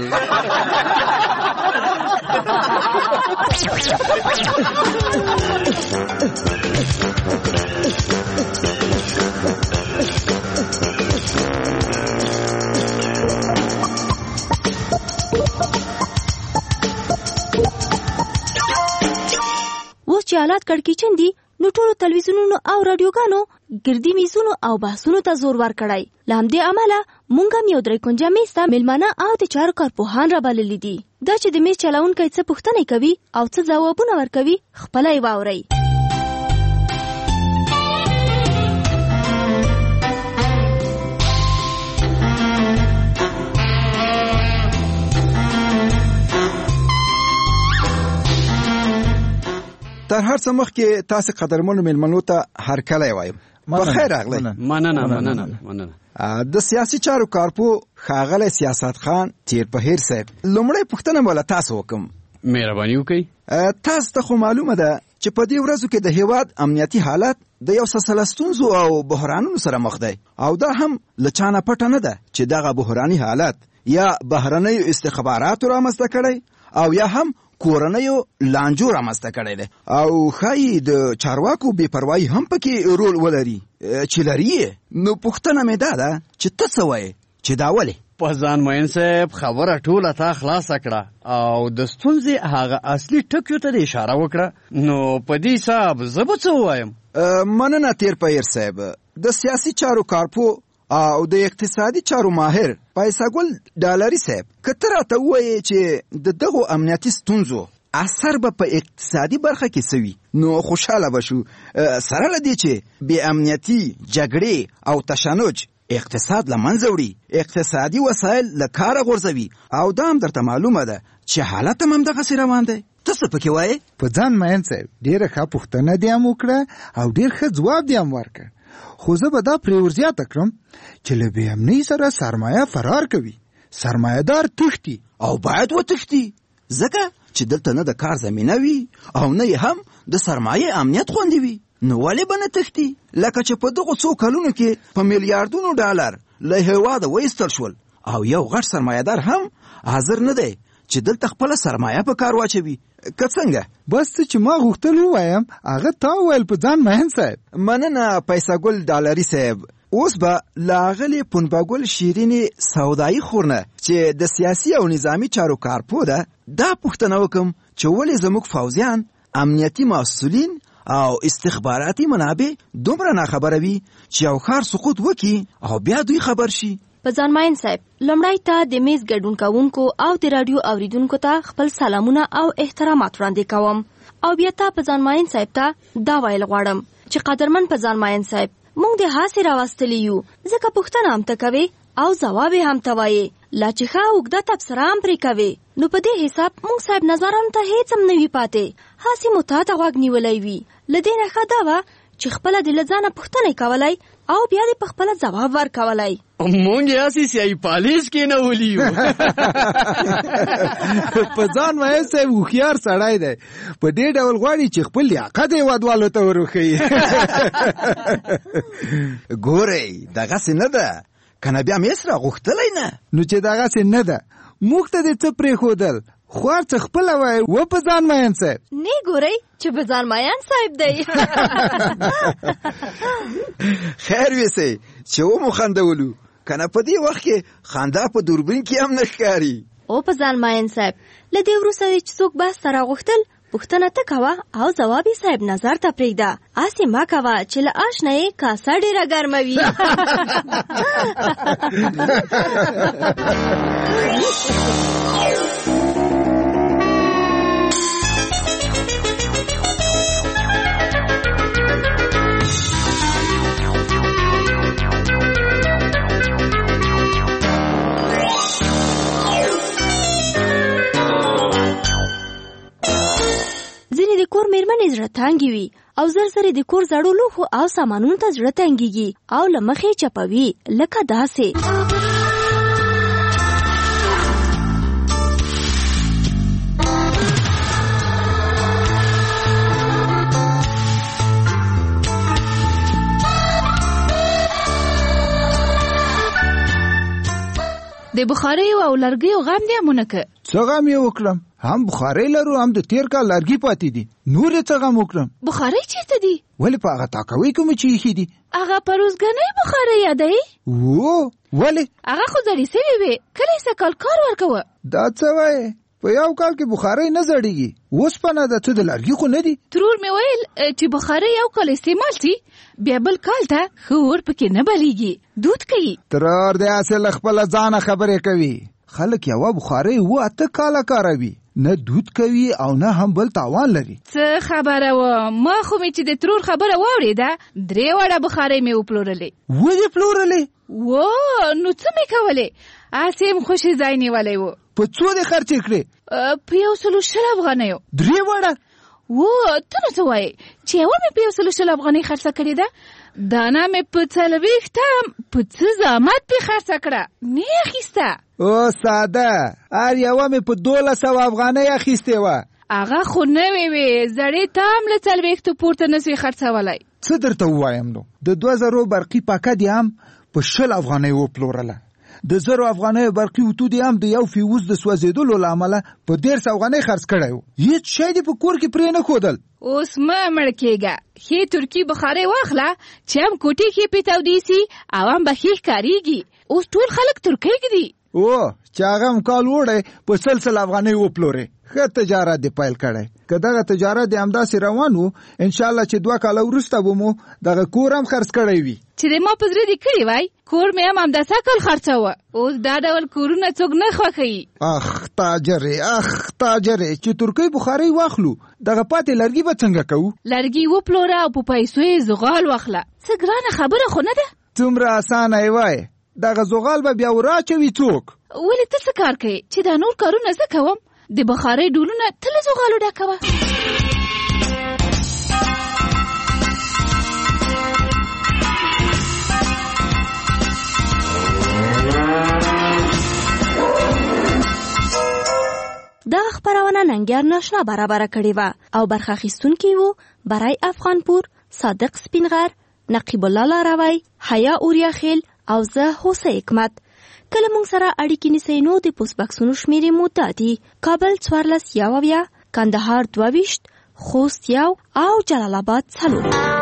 اوس چې حالات کړکېچن دي نو ټولو تلویزیونونو او رادیوګانو ګردي میزونو او بحثونو ته زور ورکړی. له همدې امله موږ هم یو درې کونجه میز ته میلمانه او د چارو کارپوهان رابللي دي. دا چې د میز چلونکی څه پوښتنې کوي او څه ځوابونه ورکوي خپله یې واورئ. تر هر څه مخکې تاسو قدرمنو میلمنو ته هرکلی وایم. بخیر راغلی. مننه. د سیاسي چارو کارپو ښاغلی سیاست خان تیر بهیر صاحب، لومړی پوښتنه به له تاسو وکړم. مهرباني وکړئ. تاسو ته خو معلومه ده چې په دې ورځو کې د هیواد امنیتي حالت د یو سلسله ستونزو او بحرانونو سره مخ دی او دا هم له چا نه پټه نه ده چې دغه بحراني حالت یا بهرنیو استخباراتو رامنځته کړی او یا هم کورنیو لانجو رامنځته کړی دی او ښایي د چارواکو بې پروایي هم پکې رول ولري چې لري. نو پوښتنه مې دا ده چې ته څه وایې چې دا ولې؟ په ځان معین صاحب خبره ټوله تا خلاصه کړه او د ستونزې هغه اصلي ټکیو ته د اشاره وکړه. نو په دې حساب زه به څه ووایم؟ مننه تیر پهیر صاحب. د سیاسي چارو کارپو او د اقتصادي چارو ماهر پیساګل ډالري صاحب کته راته وایي چې د دغو امنیتي ستونزو اثر به په اقتصادي برخه کې سوي نو خوشاله بشو سره لدی چې بې امنیتي جګړې او تشنج اقتصاد لمنځه وړي اقتصادي وسایل له کاره غورځوي او دا هم درته معلومه ده چې حالت هم دغسې روان دی. ته څه پکې وایې؟ په ځان مین صاحب ډېره ښه پوښتنه دې هم وکړه او ډېر ښه ځواب دې هم ورکړ، خو زه به دا پرې ورزیاته کړم چې له بې امنۍ سره سرمایه فرار کوي، سرمایه‌دار تښتي او باید وتښتي ځکه چې دلته نه د کار زمینه وي او نه هم د سرمایې امنیت خوندي وي. نو ولې به نه تښتي؟ لکه چې په دغو څو کلونو کې په میلیاردونو ډالر له هېواده وایستل شول او یو غټ سرمایه‌دار هم حاضر نه دی چې دلته خپله سرمایه په کار واچوي. که څنګه؟ بس چې ما غوښتل ووایم هغه تا وویل په ځان مهن صاحب. مننه پیساګل ډالري صاحب. اوس به لاغلې پنباګل شیرینې سودایي خورنه چې د سیاسي او نظامی چارو کارپو ده دا پوښتنه وکم چې ولې زموږ فوزیان امنیتي مسؤلین او استخباراتي منابع دومره ناخبره وي چې یو ښار سقوط وکي او بیا دوی خبر شي. په ځانماین صاحب لومړی ته د میز ګډون کوونکو او د رادیو اوریدونکو ته خپل سلامونه او احترامات وړاندې کوم او بیا ته په ځانماین صاحب ته دا ویل غواړم چې قدرمن په ځانماین صاحب مونږ د هاسې راوستلی یو ځکه پوښتنه هم ته کوې او ځواب هم ته وایې لا چې ښه اوږده تبصره هم پرې کوې نو په دې حساب مونږ صاحب نظرانو ته هیڅ هم نه وي پاتې هاسې مو تا ته غوږ نیولی وي. له دې نه ښه دا وه چې خپله د له ځانه پوښتنې کولی او بیا دې په خپله ځواب ورکولی. مونږ یې هسې سیاهي پالیس کېنولي یو. په ځان وایي صاحب هوښیار سړی دی، په دې ډول غواړي چې خپل لیاقت هېوادوالو ته وروښیي. ګورئ دغسې نه ده که نه بیا مې سره غوښتلی نه. نو چې دغسې نه ده موږ ته دې څه پرېښودل خوار څه خپله وایي و په ځان مین صاحب. نه ګورئ چې په ځان مین صاحب دی. خیر ویسئ چې ومو خندولو که نه په دې وخت کې خندا په دوربین کې هم نه ښکاري. او په ځان مین صاحب له دې وروسته چې څوک بحث ته راغوښتل پوښتنه ته کوه او ځواب یې صاحب نظر ته پرېږده، هسې مه کوه چې له اش نه یې کاسه ډېره ګرمه وي. ځینې د کور میرمنې زړه تانګې وي او زر زر د کور زړو لوښو او سامانونو ته زړه تنګېږي او له مخې چپوي لکه داسې. د بخاریو او لرګیو غم دې مونږ څه غم یې وکړم؟ هم بخارۍ لرو هم د تیر کال لرګي پاتې دي، نور یې څه غم وکړم؟ بخارۍ چیرته دي؟ ولې په هغه تاکوي کومې چې ایښي دي؟ هغه پروزګنۍ بخارۍ یادوي؟ ولې؟ هغه خو زړې سوې وې کله یې سږ کال کار ورکوه. دا څه وایې؟ په یو کال کې بخارۍ نه زړېږي، اوسپنه ده څه د لرګي خو نه دي. ترور مې ویل چې بخارۍ یو کال استعمال شي بیا بل کال ته ښه اور پکې نه بلیږي، دود کوي. ترور دې هسې له خپله ځانه خبرې کوي. خلک یوه بخارۍ 7 کاله کاروي، نه دود کوي او نه هم بل تاوان لري. څه خبره وه؟ ما خو مې چې د ترور خبره واورېده 3 وړه بخارۍ مې وپلورلې. ولې پلورلې؟ نو څه مې کولې؟ هسې هم خوشې ځای نیولی و. په څو دې خرڅې کړې؟ په 120 افغانیو. 3 وړه؟ ته نو څه وایې چې یوه مې په 120 افغانۍ خرڅه کړې ده، دانه مې په 40 په څه زحمت پې خرڅه کړه نه یې اخیسته. ساده هر یوه مې په 1200 افغانۍ اخیستې وه. هغه خو نوې وې زړې ته هم له 40 پورته نسوې خرڅولی. څه درته ووایم نو د 2000 برقي پاکه دې هم په 20 افغانۍ وپلورله، د 1000 افغانۍ برقي وتو دې هم د یو فیوز د سوځېدلو له امله په 150 افغانۍ خرڅ کړی و. هېڅ شی دې په کور کې پرې نه ښودل. اوس مه مړ کېږه، ښې ترکي بخارۍ واخله چې هم کوټې کې پې تودې سي او هم به ښې ښکارېږي. اوس ټول خلک ترکۍ ږدي. چې هغه هم کال وړی په 100 افغانۍ وپلورې. ښه تجارت دې پیل کړی. که دغه تجارت دې همداسې روان و انشاءالله چې 2 کاله وروسته به مو دغه کور هم خرڅ کړی وي. چې د ما په زړه دې کړی وای کور مې هم همداسې عقل خرڅوه. اوس دا ډول کورونه څوک نه خوښوي. اخ تاجرې چې ترکۍ بخارۍ واخلو دغه پاتې لرګي به څنګه کوو؟ لرګي وپلوره او په پیسو یې زغال واخله. څه ګرانه خبره خو نه ده. څومره اسانه یې وایې. دغه زغال به بیا وراچوي څوک؟ ولې ته څه کار کوې چې دا نور کارونه زه کوم؟ د بخارۍ ډولونه ته له زغالو ډکوه. دا خبرونه ننګیار ناشنا برابر کړې وه او برخه اخیستونکي وو برای افغانپور، صادق سپینغر، نقیب الله لاروی، حیا اوریاخیل او زه هوسه حکمت. کله مونږ سره اړیکې نیسئ نو د پوسټ بکسونو شمیرې مو دا دي: کابل 14 یاوویا، کندهار 22، خوست 1 او جلال آباد 4.